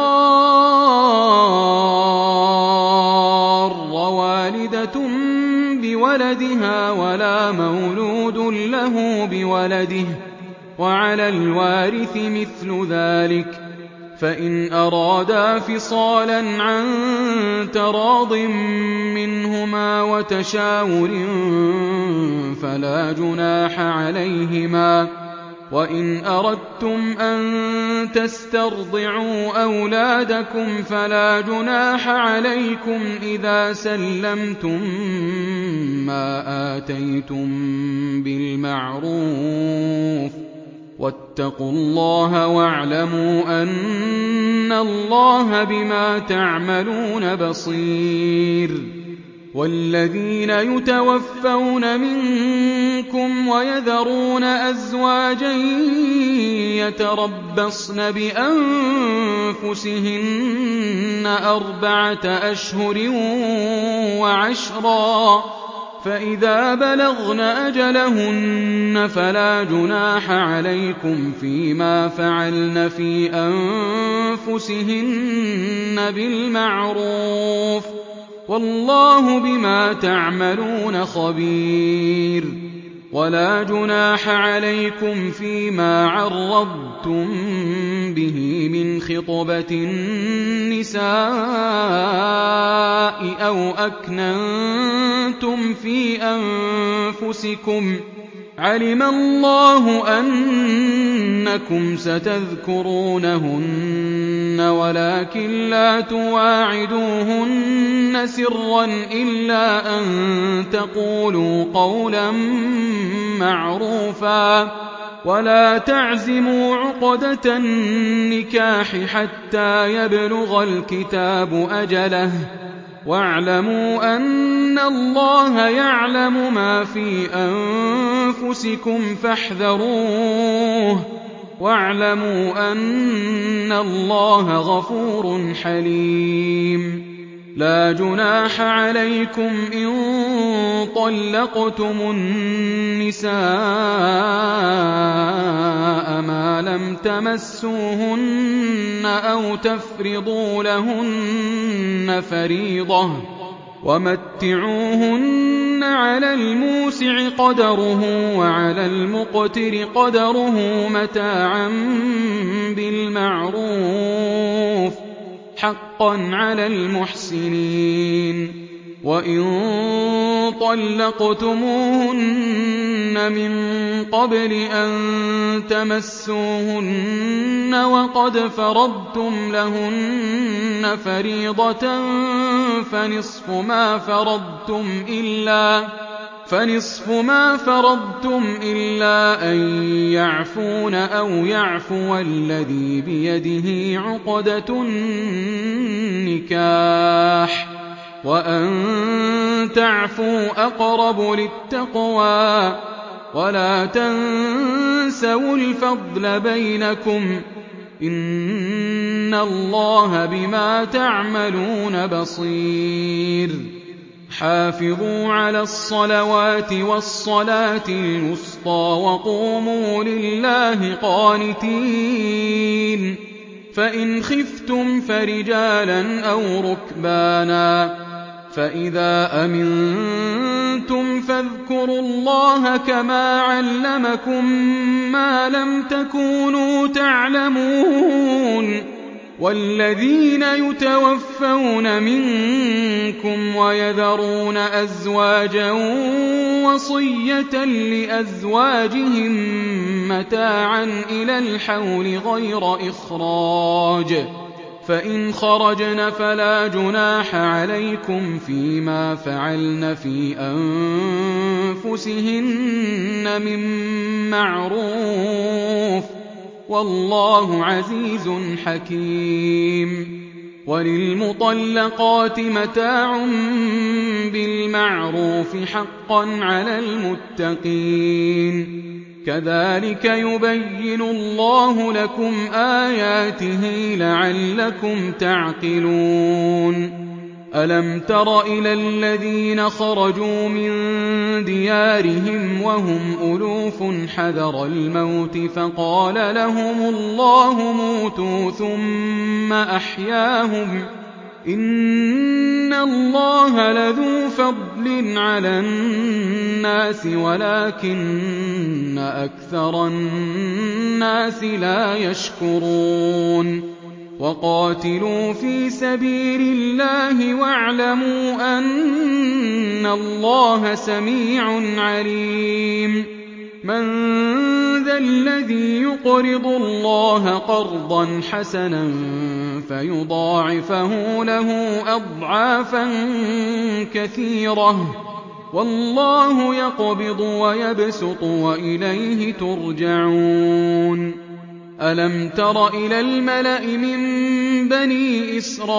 تضار والدة بولدها ولا مولود له بولده، وعلى الوارث مثل ذلك، فإن أرادا فصالا عن تراض منهما وتشاور فلا جناح عليهما. وإن أردتم أن تسترضعوا أولادكم فلا جناح عليكم إذا سلمتم ما آتيتم بالمعروف. واتقوا الله واعلموا أن الله بما تعملون بصير. والذين يتوفون منكم ويذرون أزواجا يتربصن بأنفسهن 4 أشهر و10 فإذا بلغن أجلهن فلا جناح عليكم فيما فعلن في أنفسهن بالمعروف والله بما تعملون خبير. ولا جناح عليكم فيما عرضتم به من خطبة النساء أو أكننتم في أنفسكم علم الله أنكم ستذكرونهن ولكن لا تواعدوهن سرا إلا أن تقولوا قولا معروفا. ولا تعزموا عقدة النكاح حتى يبلغ الكتاب أجله واعلموا أن الله يعلم ما في أنفسكم فاحذروه واعلموا أن الله غفور حليم. لا جناح عليكم إن طلقتم النساء ما لم تمسوهن أو تفرضوا لهن فريضة ومتعوهن على الموسع قدره وعلى المقتر قدره متاعا بالمعروف حقا على المحسنين. وإن طلقتموهن من قبل أن تمسوهن وقد فرضتم لهن فريضة فنصف ما فرضتم إلا أن يعفون أو يعفو الذي بيده عقدة النكاح وأن تعفوا أقرب للتقوى ولا تنسوا الفضل بينكم إن الله بما تعملون بصير. حافظوا على الصلوات والصلاة الوسطى وقوموا لله قانتين. فإن خفتم فرجالا أو ركبانا فإذا أمنتم فاذكروا الله كما علمكم ما لم تكونوا تعلمون. والذين يتوفون منكم ويذرون أزواجا وصية لأزواجهم متاعا إلى الحول غير إخراج فإن خرجن فلا جناح عليكم فيما فعلن في أنفسهن من معروف والله عزيز حكيم. وللمطلقات متاع بالمعروف حقا على المتقين. كذلك يبين الله لكم آياته لعلكم تعقلون. ألم تر إلى الذين خرجوا من ديارهم وهم ألوف حذر الموت فقال لهم الله موتوا ثم أحياهم إن الله لذو فضل على الناس ولكن أكثر الناس لا يشكرون. وقاتلوا في سبيل الله واعلموا أن الله سميع عليم من ذا الذي يقرض الله قرضا حسنا فيضاعفه له أضعافا كثيرة والله يقبض ويبسط وإليه ترجعون ألم تر إلى الملأ من بني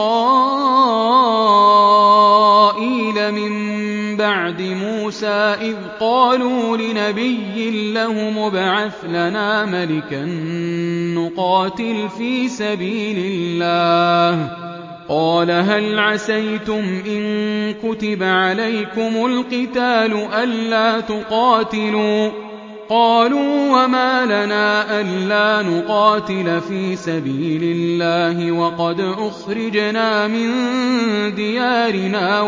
إسرائيل من بعد موسى إذ قالوا لنبي له ابعث لنا ملكا نقاتل في سبيل الله قال هل عسيتم إن كتب عليكم القتال ألا تقاتلوا قالوا وما لنا ألا نقاتل في سبيل الله وقد أخرجنا من ديارنا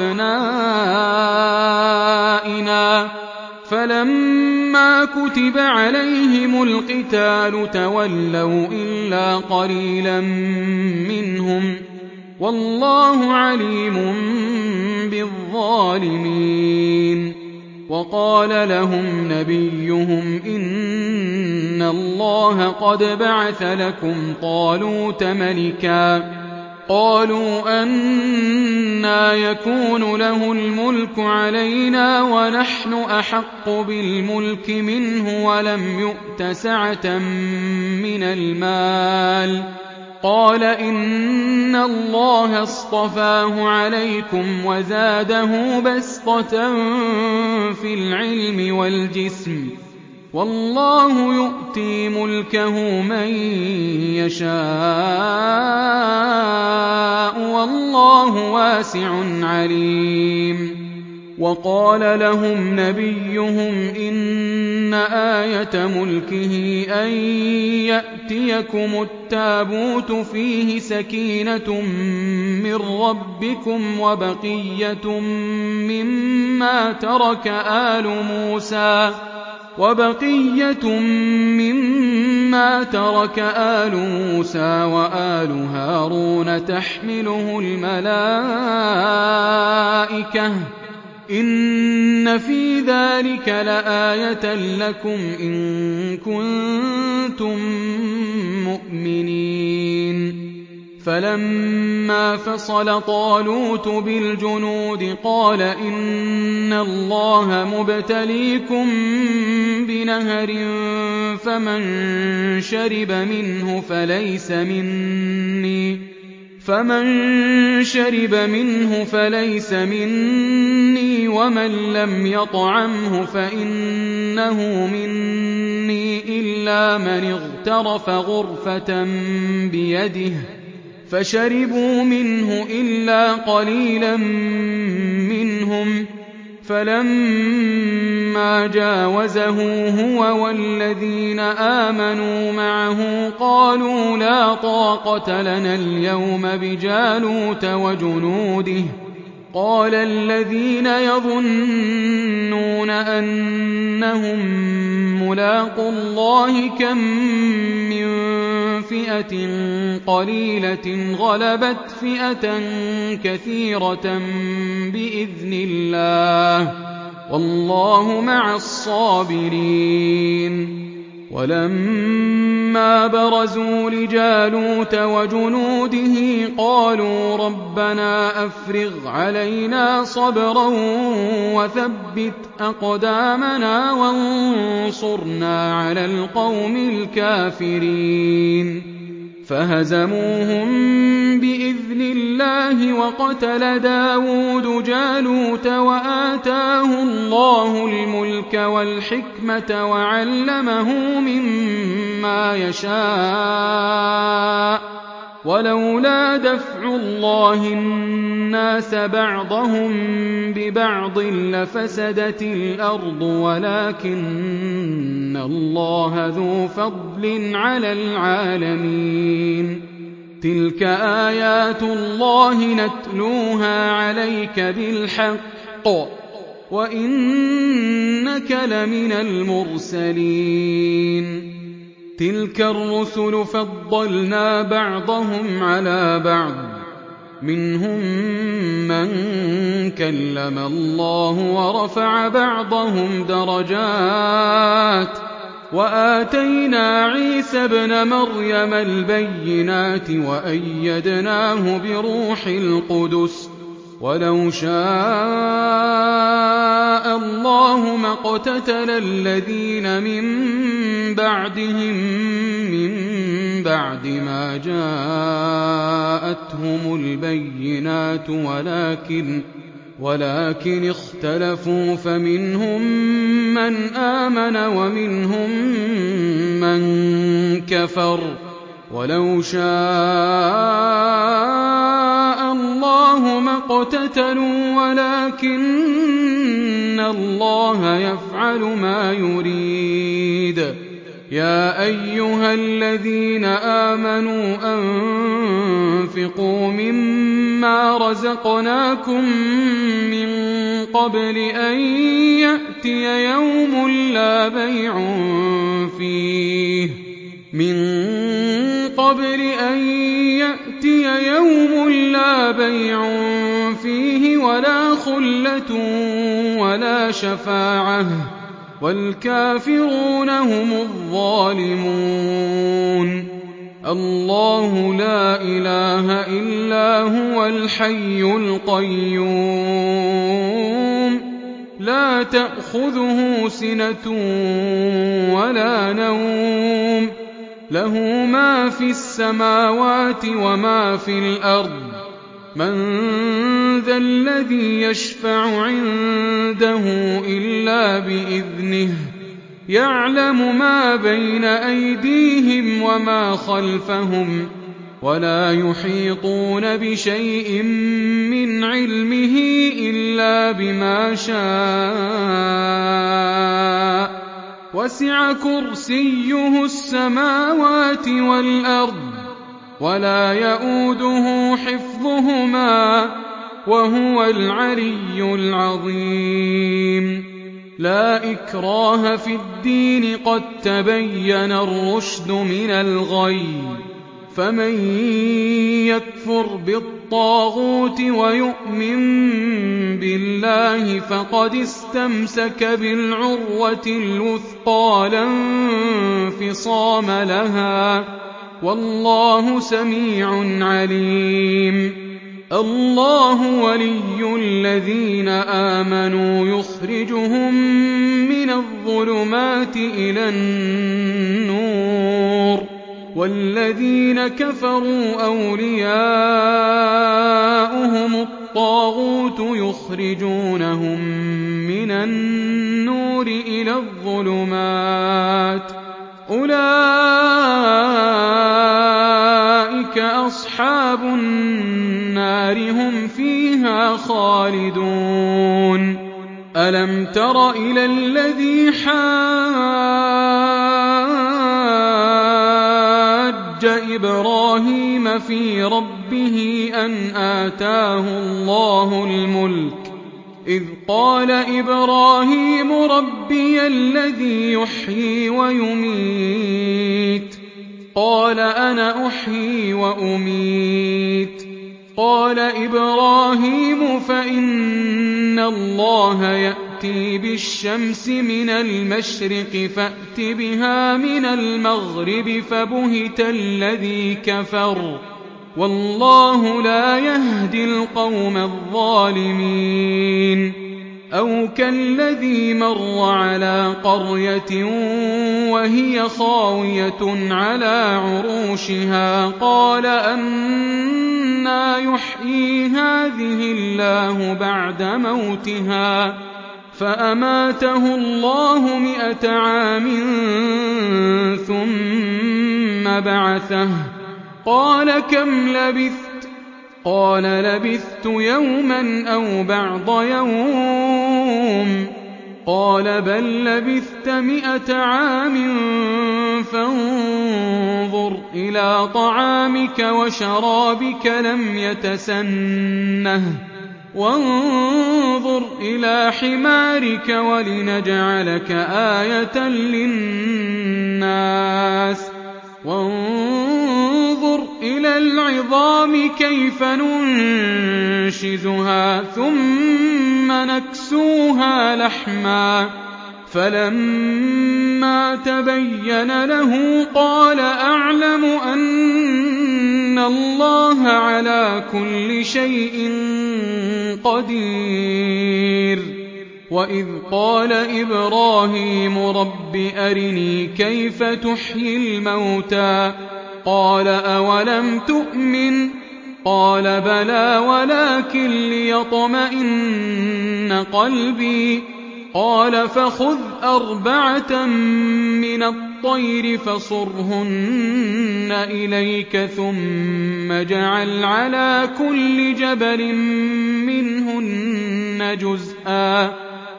وأبنائنا فلما كتب عليهم القتال تولوا إلا قليلا منهم والله عليم بالظالمين وقال لهم نبيهم إن الله قد بعث لكم طالوت ملكا قالوا أنى يكون له الملك علينا ونحن أحق بالملك منه ولم يؤت سعة من المال قال إن الله اصطفاه عليكم وزاده بسطة في العلم والجسم والله يؤتي ملكه من يشاء والله واسع عليم وقال لهم نبيهم إن آية ملكه أن يأتيكم التابوت فيه سكينة من ربكم وبقية مما ترك آل موسى وآل هارون تحمله الملائكة إن في ذلك لآية لكم إن كنتم مؤمنين فلما فصل طالوت بالجنود قال إن الله مبتليكم بنهر فمن شرب منه فليس مني ومن لم يطعمه فإنه مني إلا من اغترف غرفة بيده فشربوا منه إلا قليلا منهم فلما جاوزه هو والذين آمنوا معه قالوا لا طاقة لنا اليوم بجالوت وجنوده قال الذين يظنون أنهم ملاقو الله كم من فئة قليلة غلبت فئة كثيرة بإذن الله والله مع الصابرين ولما برزوا لجالوت وجنوده قالوا ربنا أفرغ علينا صبرا وثبت أقدامنا وانصرنا على القوم الكافرين فهزموهم بإذن الله وقتل داود جالوت وآتاه الله الملك والحكمة وعلمه مما يشاء ولولا دفع الله الناس بعضهم ببعض لفسدت الأرض ولكن الله ذو فضل على العالمين تلك آيات الله نتلوها عليك بالحق وإنك لمن المرسلين تِلْكَ الرُّسُلُ فَضَّلْنَا بَعْضَهُمْ عَلَىٰ بَعْضٍ ۖ مِّنْهُم مَّن كَلَّمَ اللَّهُ وَرَفَعَ بَعْضَهُمْ دَرَجَاتٍ ۚ وَآتَيْنَا عِيسَى ابْنَ مَرْيَمَ الْبَيِّنَاتِ وَأَيَّدْنَاهُ بِرُوحِ الْقُدُسِ ۗ وَلَوْ شَاءَ اللَّهُ مَا اقْتَتَلَ الَّذِينَ مِن بَعْدِهِم مِّن بَعْدِ مَا جَاءَتْهُمُ الْبَيِّنَاتُ وَلَٰكِنِ اخْتَلَفُوا فَمِنْهُم مَّنْ آمَنَ وَمِنْهُم مَّن كَفَرَ ۚ وَلَوْ شَاءَ اللَّهُ مَا اقْتَتَلُوا وَلَٰكِنَّ اللَّهَ يَفْعَلُ مَا يُرِيدُ. يَا أَيُّهَا الَّذِينَ آمَنُوا أَنفِقُوا مِمَّا رَزَقْنَاكُم مِّن قَبْلِ أَن يَأْتِيَ يَوْمٌ لَّا بَيْعٌ فِيهِ وَلَا خُلَّةٌ وَلَا شَفَاعَةٌ ۗ وَالْكَافِرُونَ هُمُ الظَّالِمُونَ. اللَّهُ لَا إِلَٰهَ إِلَّا هُوَ الْحَيُّ الْقَيُّومُ، لَا تَأْخُذُهُ سِنَةٌ وَلَا نَوْمٌ، لَّهُ مَا فِي السَّمَاوَاتِ وَمَا فِي الْأَرْضِ. مَن ذَا الَّذِي يَشْفَعُ عِندَهُ إِلَّا بِإِذْنِهِ ۚ يَعْلَمُ مَا بَيْنَ أَيْدِيهِمْ وَمَا خَلْفَهُمْ، وَلَا يُحِيطُونَ بِشَيْءٍ مِّنْ عِلْمِهِ إِلَّا بِمَا شَاءَ ۚ وَسِعَ كُرْسِيُّهُ السَّمَاوَاتِ وَالْأَرْضَ، وَلَا يَئُودُهُ حِفْظُهُمَا ۚ وَهُوَ الْعَلِيُّ الْعَظِيمُ. لَا إِكْرَاهَ فِي الدِّينِ ۖ قَد تَّبَيَّنَ الرُّشْدُ مِنَ الْغَيِّ ۚ فَمَن يَكْفُرْ بِالطَّاغُوتِ وَيُؤْمِن بِاللَّهِ فَقَدِ اسْتَمْسَكَ بِالْعُرْوَةِ الْوُثْقَىٰ لَا انفِصَامَ لَهَا ۗ وَاللَّهُ سَمِيعٌ عَلِيمٌ. اللَّهُ وَلِيُّ الَّذِينَ آمَنُوا يُخْرِجُهُم مِّنَ الظُّلُمَاتِ إِلَى النُّورِ ۖ وَالَّذِينَ كَفَرُوا أَوْلِيَاؤُهُمُ الطَّاغُوتُ يُخْرِجُونَهُم مِّنَ النُّورِ إِلَى الظُّلُمَاتِ ۗ أُولَٰئِكَ أَصْحَابُ النَّارِ ۖ هُمْ فِيهَا خَالِدُونَ. أَلَمْ تَرَ إِلَى الَّذِي حَاجَّ إِبْرَاهِيمَ فِي رَبِّهِ أَنْ آتَاهُ اللَّهُ الْمُلْكَ إِذْ قَالَ إِبْرَاهِيمُ رَبِّيَ الَّذِي يُحْيِي وَيُمِيتُ ۖ قَالَ أَنَا أُحْيِي وَأُمِيتُ ۖ قَالَ إِبْرَاهِيمُ فَإِنَّ اللَّهَ يَأْتِي بِالشَّمْسِ مِنَ الْمَشْرِقِ فَأْتِ بِهَا مِنَ الْمَغْرِبِ فَبُهِتَ الَّذِي كَفَرَ ۗ وَاللَّهُ لَا يَهْدِي الْقَوْمَ الظَّالِمِينَ. أَوْ كَالَّذِي مَرَّ عَلَىٰ قَرْيَةٍ وَهِيَ خَاوِيَةٌ عَلَىٰ عُرُوشِهَا قَالَ أَنَّىٰ يُحْيِي هَٰذِهِ اللَّهُ بَعْدَ مَوْتِهَا ۖ فَأَمَاتَهُ اللَّهُ 100 عَامٍ ثُمَّ بَعَثَهُ ۖ قَالَ كَمْ لَبِثْتَ؟ قَالَ لَبِثْتُ يَوْمًا أَوْ بَعْضَ يَوْمٍ ۖ قَالَ بَل لَّبِثْتَ 100 عَامٍ فَانظُرْ إِلَىٰ طَعَامِكَ وَشَرَابِكَ لَمْ يَتَسَنَّهْ، وَانظُرْ إِلَىٰ حِمَارِكَ وَلِنَجْعَلَكَ آيَةً لِّلنَّاسِ العظام كيف ننشزها ثم نكسوها لحما فلما تبين له قال أعلم أن الله على كل شيء قدير. وإذ قال إبراهيم رب أرني كيف تحيي الموتى قال أولم تؤمن قال بلى ولكن ليطمئن قلبي قال فخذ 4 من الطير فصرهن إليك ثم اجعل على كل جبل منهن جزءا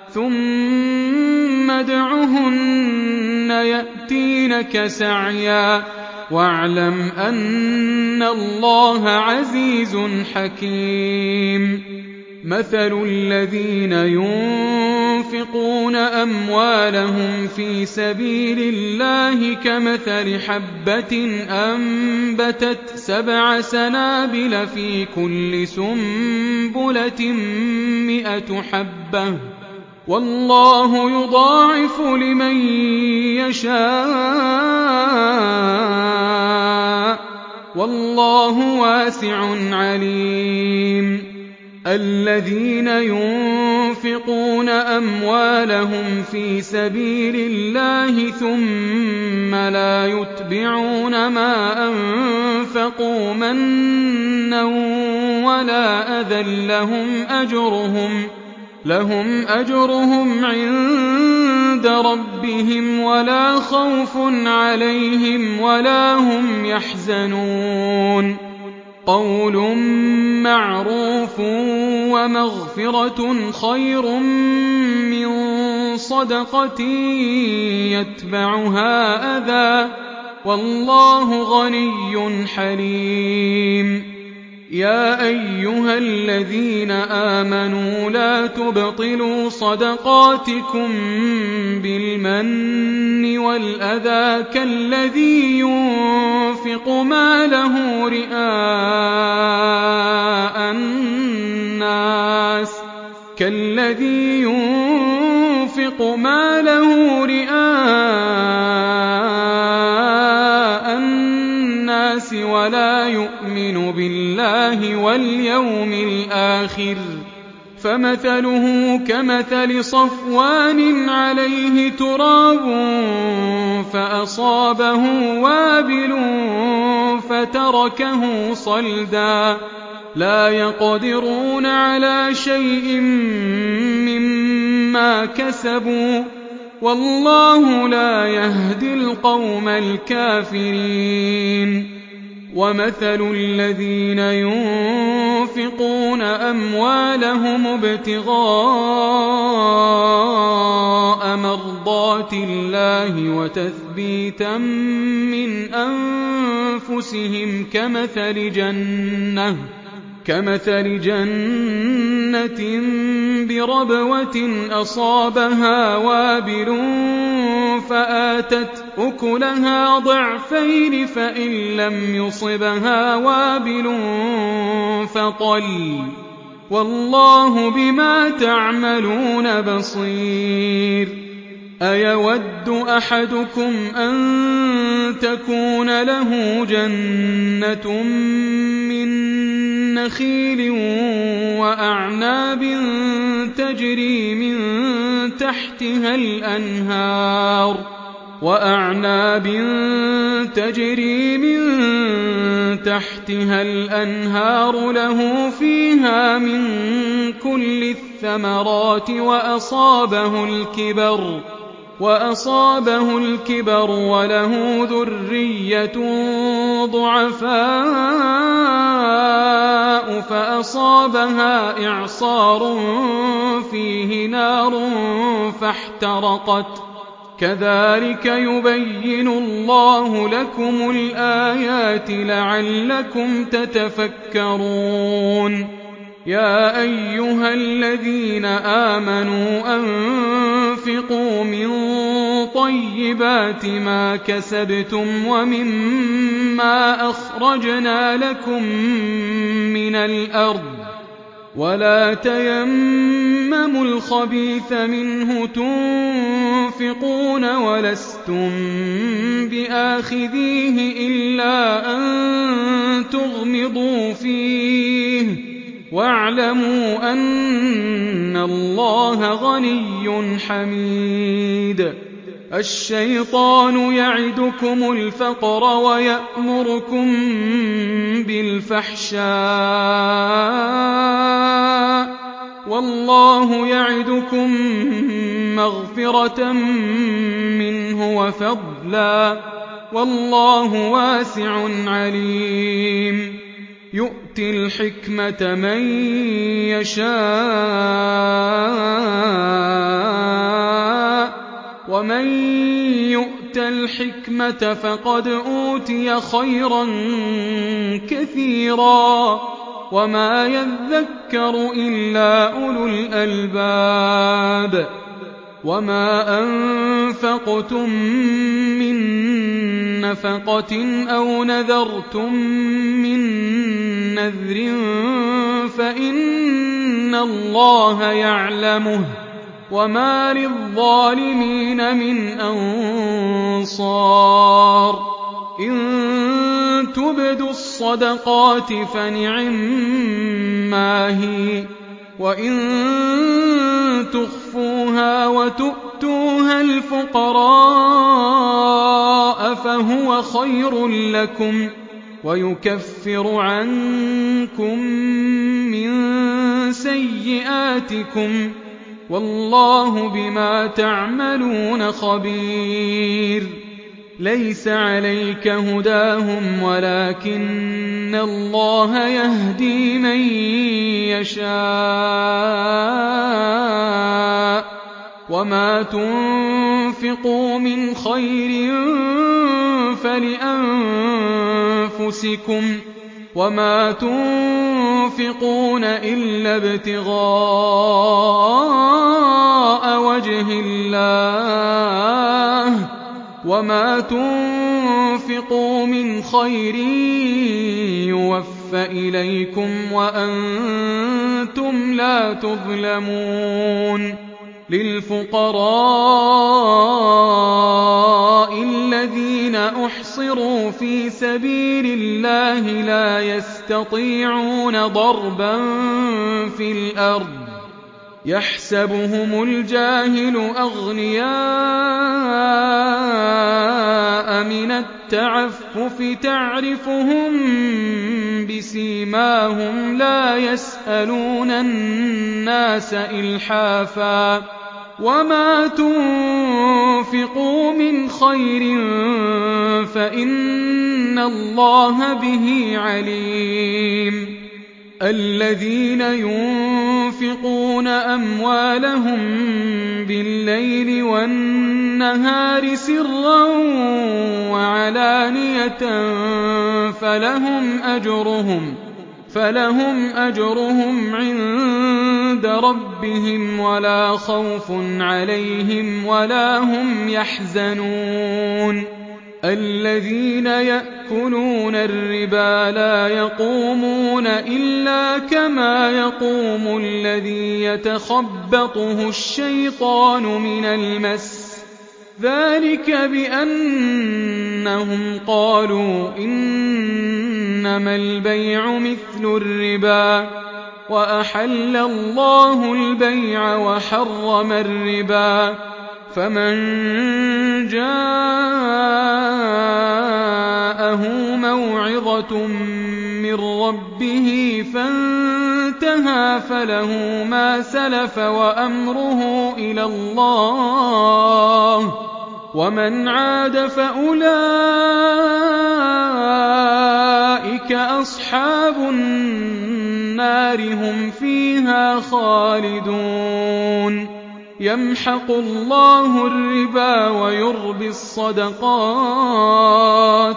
ثم ادعهن يأتينك سعيا واعلم أن الله عزيز حكيم. مثل الذين ينفقون أموالهم في سبيل الله كمثل حبة أنبتت 7 سنابل في كل سنبلة 100 حبة والله يضاعف لمن يشاء والله واسع عليم. الذين ينفقون أموالهم في سبيل الله ثم لا يتبعون ما أنفقوا منا ولا أذى لهم أجرهم عند ربهم ولا خوف عليهم ولا هم يحزنون. قول معروف ومغفرة خير من صدقة يتبعها أذى والله غني حليم. يا أيها الذين آمنوا لا تبطلوا صدقاتكم بالمن والأذى كالذي ينفق ماله رئاء الناس ولا يؤمن بالله واليوم الآخر فمثله كمثل صفوان عليه تراب فأصابه وابل فتركه صلدا لا يقدرون على شيء مما كسبوا والله لا يهدي القوم الكافرين. ومثل الذين ينفقون أموالهم ابتغاء مرضات الله وتثبيتا من أنفسهم كمثل جنة بربوة أصابها وابل فآتت أكلها ضعفين فإن لم يصبها وابل فطل والله بما تعملون بصير. أيود أحدكم أن تكون له جنة من نخيل وأعناب تجري من تحتها الأنهار له فيها من كل الثمرات وأصابه الكبر وله ذرية ضعفاء فأصابها إعصار فيه نار فاحترقت كذلك يبين الله لكم الآيات لعلكم تتفكرون. يا أيها الذين آمنوا أنفقوا من طيبات ما كسبتم ومما أخرجنا لكم من الأرض ولا تيمموا الخبيث منه تنفقون ولستم بآخذيه إلا أن تغمضوا فيه واعلموا أن الله غني حميد. الشيطان يعدكم الفقر ويأمركم بالفحشاء والله يعدكم مغفرة منه وفضلا والله واسع عليم. يؤتي الحكمة من يشاء ومن يؤت الحكمة فقد أوتي خيرا كثيرا وما يذكر إلا أولو الألباب. وما أنفقتم من نفقة أو نذرتم من نذر فإن الله يعلمه وما للظالمين من أنصار. إن تبدوا الصدقات فنعما هي وإن تخفوها وتؤتوها الفقراء فهو خير لكم ويكفر عنكم من سيئاتكم والله بما تعملون خبير. ليس عليك هداهم ولكن الله يهدي من يشاء وما تنفقوا من خير فلأنفسكم وما تنفقون إلا ابتغاء وجه الله وما تنفقوا من خير يوف إليكم وأنتم لا تظلمون. للفقراء الذين أحصروا في سبيل الله لا يستطيعون ضربا في الأرض يحسبهم الجاهل أغنياء من التعفف تعرفهم بسيماهم لا يسألون الناس إلحافا وما تنفقوا من خير فإن الله به عليم. الذين ينفقون أموالهم بالليل والنهار سرا وعلانية فلهم أجرهم عند ربهم ولا خوف عليهم ولا هم يحزنون. الذين يأكلون الربا لا يقومون إلا كما يقوم الذي يتخبطه الشيطان من المس ذلك بأنهم قالوا إنما البيع مثل الربا وأحل الله البيع وحرم الربا فمن جاءه موعظة من ربه فانتهى فله ما سلف وأمره إلى الله ومن عاد فأولئك أصحاب النار هم فيها خالدون. يمحق الله الربا ويربي الصدقات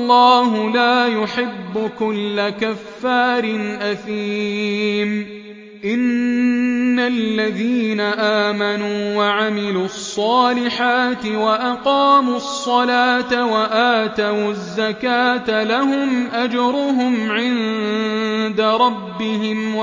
والله لا يحب كل كفار أثيم. إِنَّ الَّذِينَ آمَنُوا وَعَمِلُوا الصَّالِحَاتِ وَأَقَامُوا الصَّلَاةَ وَآتَوُا الزَّكَاةَ لَهُمْ أَجْرُهُمْ عِندَ رَبِّهِمْ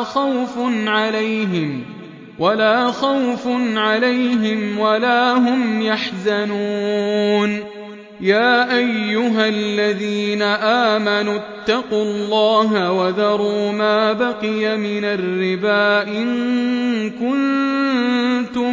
وَلَا خَوْفٌ عَلَيْهِمْ وَلَا هُمْ يَحْزَنُونَ يَا أَيُّهَا الَّذِينَ آمَنُوا اتَّقُوا اللَّهَ وَذَرُوا مَا بَقِيَ مِنَ الرِّبَا إِن كُنتُم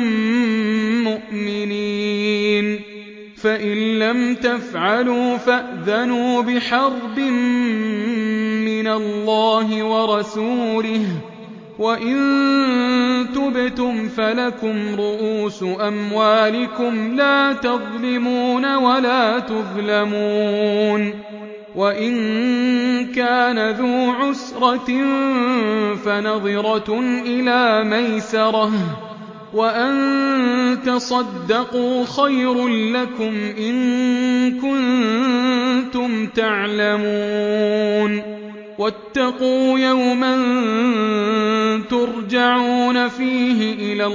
مُّؤْمِنِينَ فَإِن لَّمْ تَفْعَلُوا فَأْذَنُوا بِحَرْبٍ مِّنَ اللَّهِ وَرَسُولِهِ ۖ وَإِن تُبْتُمْ فَلَكُمْ رُءُوسُ أَمْوَالِكُمْ لَا تَظْلِمُونَ وَلَا تُظْلَمُونَ وَإِن كَانَ ذُو عُسْرَةٍ فَنَظِرَةٌ إِلَىٰ مَيْسَرَةٍ ۚ وَأَن تَصَدَّقُوا خَيْرٌ لَّكُمْ إِن كُنتُمْ تعلمون وَاتَّقُوا يَوْمًا تُرْجَعُونَ فِيهِ إِلَى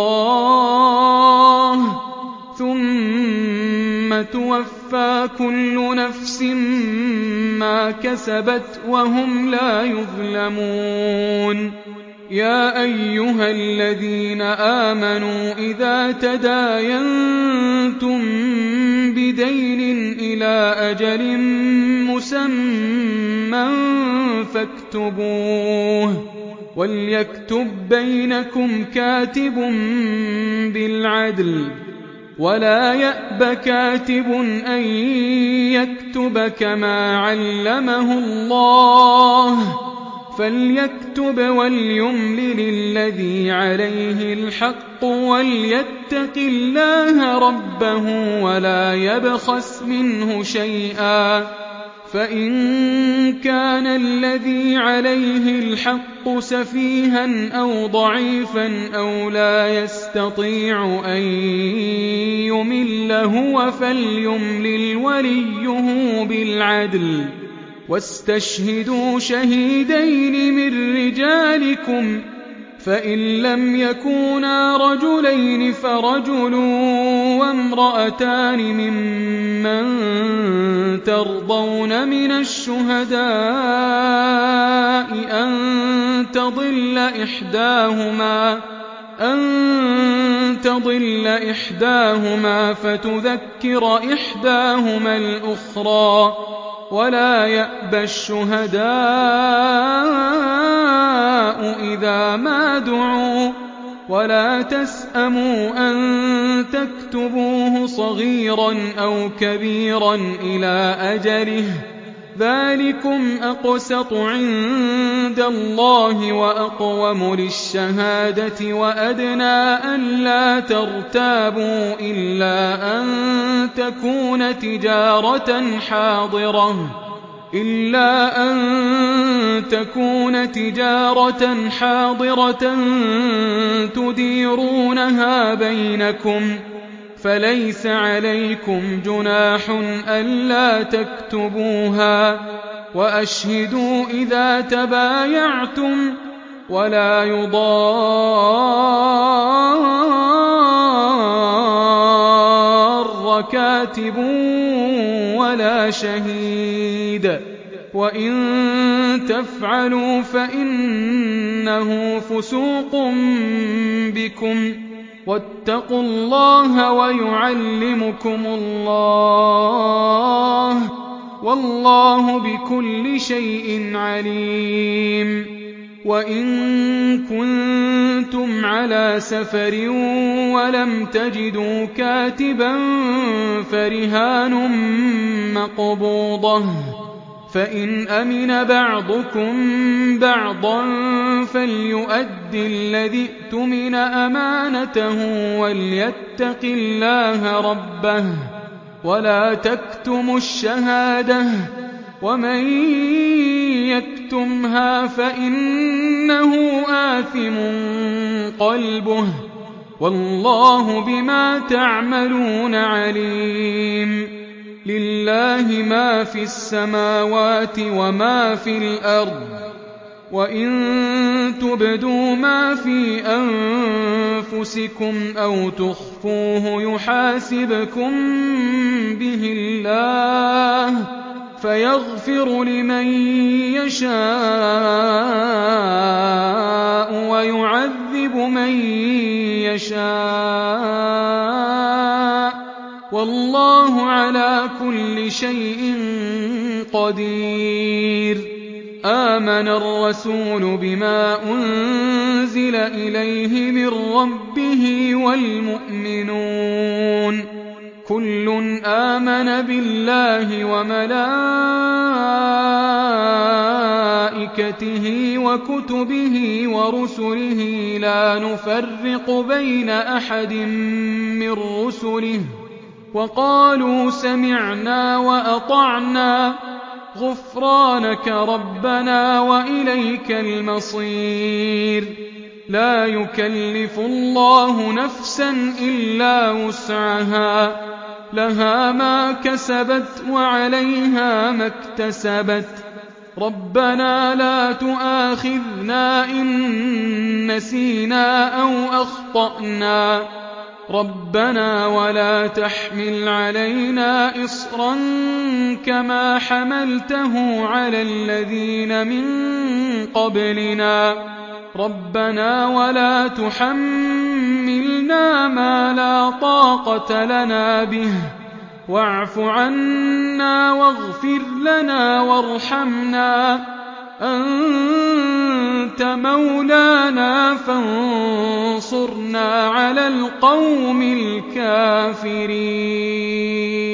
اللَّهِ ثُمَّ تُوَفَّىٰ كُلُّ نَفْسٍ مَّا كَسَبَتْ وَهُمْ لَا يُظْلَمُونَ يَا أَيُّهَا الَّذِينَ آمَنُوا إِذَا تَدَايَنتُم بِدَيْنٍ إِلَىٰ أَجَلٍ مُّسَمًّى فاكتبوه وَلْيَكْتُب بَّيْنَكُمْ كَاتِبٌ بِالْعَدْلِ ۚ وَلَا يَأْبَ كَاتِبٌ أَن يَكْتُبَ كَمَا عَلَّمَهُ اللَّهُ ۚ فَلْيَكْتُبْ وَلْيُمْلِلِ الَّذِي عَلَيْهِ الْحَقُّ وَلْيَتَّقِ اللَّهَ رَبَّهُ وَلَا يَبْخَسْ مِنْهُ شَيْئًا ۚ فَإِن كَانَ الَّذِي عَلَيْهِ الْحَقُّ سَفِيهًا أَوْ ضَعِيفًا أَوْ لَا يَسْتَطِيعُ أَن يُمِلَّ هُوَ فَلْيُمْلِلْ وَلِيُّهُ بِالْعَدْلِ ۚ وَاسْتَشْهِدُوا شَهِيدَيْنِ مِن رِّجَالِكُمْ ۖ فَإِن لَّمْ يَكُونَا رَجُلَيْنِ فَرَجُلٌ وَامْرَأَتَانِ مِمَّن تَرْضَوْنَ مِنَ الشُّهَدَاءِ أَن تَضِلَّ إِحْدَاهُمَا فَتُذَكِّرَ إِحْدَاهُمَا الْأُخْرَىٰ ۚ وَلَا يَأْبَ الشُّهَدَاءُ إِذَا مَا دُعُوا ۚ وَلَا تَسْأَمُوا أَن تَكْتُبُوهُ صَغِيرًا أَوْ كَبِيرًا إِلَىٰ أَجَلِهِ ۚ ذَٰلِكُمْ أَقْسَطُ عِندَ اللَّهِ وَأَقْوَمُ لِلشَّهَادَةِ وَأَدْنَىٰ أَلَّا تَرْتَابُوا إِلَّا أَن تَكُونَ تِجَارَةً حَاضِرَةً تُدِيرُونَهَا بَيْنَكُمْ ۚ فَلَيْسَ عَلَيْكُمْ جُنَاحٌ أَلَّا تَكْتُبُوهَا ۚ وَأَشْهِدُوا إِذَا تَبَايَعْتُمْ ۚ وَلَا يُضَارَّ كَاتِبٌ وَلَا شَهِيدٌ ۚ وَإِن تَفْعَلُوا فَإِنَّهُ فُسُوقٌ بِكُمْ ۗ وَاتَّقُوا اللَّهَ وَيُعَلِّمُكُمُ اللَّهُ ۗ وَاللَّهُ بِكُلِّ شَيْءٍ عَلِيمٌ وَإِن كُنتُمْ عَلَىٰ سَفَرٍ وَلَمْ تَجِدُوا كَاتِبًا فَرِهَانٌ مَّقْبُوضَةٌ ۖ فَإِنْ أَمِنَ بَعْضُكُم بَعْضًا فَلْيُؤَدِّ الَّذِي اؤْتُمِنَ أَمَانَتَهُ وَلْيَتَّقِ اللَّهَ رَبَّهُ ۗ وَلَا تَكْتُمُوا الشَّهَادَةَ ۚ وَمَن يَكْتُمْهَا فَإِنَّهُ آثِمٌ قَلْبُهُ ۗ وَاللَّهُ بِمَا تَعْمَلُونَ عَلِيمٌ لِلَّهِ مَا فِي السَّمَاوَاتِ وَمَا فِي الْأَرْضِ ۗ وَإِن تُبْدُوا مَا فِي أَنفُسِكُمْ أَوْ تُخْفُوهُ يُحَاسِبْكُم بِهِ اللَّهُ فَيَغْفِرُ لِمَن يَشَاءُ وَيُعَذِّبُ مَن يَشَاءُ ۗ وَاللَّهُ عَلَىٰ كُلِّ شَيْءٍ قَدِيرٌ. آمَنَ الرَّسُولُ بِمَا أُنزِلَ إِلَيْهِ مِن رَّبِّهِ وَالْمُؤْمِنُونَ كُلٌّ آمَنَ بِاللَّهِ وَمَلَائِكَتِهِ وَكُتُبِهِ وَرُسُلِهِ لَا نُفَرِّقُ بَيْنَ أَحَدٍ مِّن رُّسُلِهِ وَقَالُوا سَمِعْنَا وَأَطَعْنَا غُفْرَانَكَ رَبَّنَا وَإِلَيْكَ الْمَصِيرُ. لَا يُكَلِّفُ اللَّهُ نَفْسًا إِلَّا وُسْعَهَا ۖ لَهَا مَا كَسَبَتْ وَعَلَيْهَا مَا اكْتَسَبَتْ. رَبَّنَا لَا تُؤَاخِذْنَا إِن نَّسِينَا أَوْ أَخْطَأْنَا. رَبَّنَا وَلَا تَحْمِلْ عَلَيْنَا إِصْرًا كَمَا حَمَلْتَهُ عَلَى الَّذِينَ مِن قَبْلِنَا. رَبَّنَا وَلَا تُحَمِّلْنَا مَا لَا طَاقَةَ لَنَا بِهِ وَاعْفُ عَنَّا وَاغْفِرْ لَنَا وَارْحَمْنَا أَنتَ مَوْلَانَا فَانصُرْنَا عَلَى الْقَوْمِ الْكَافِرِينَ.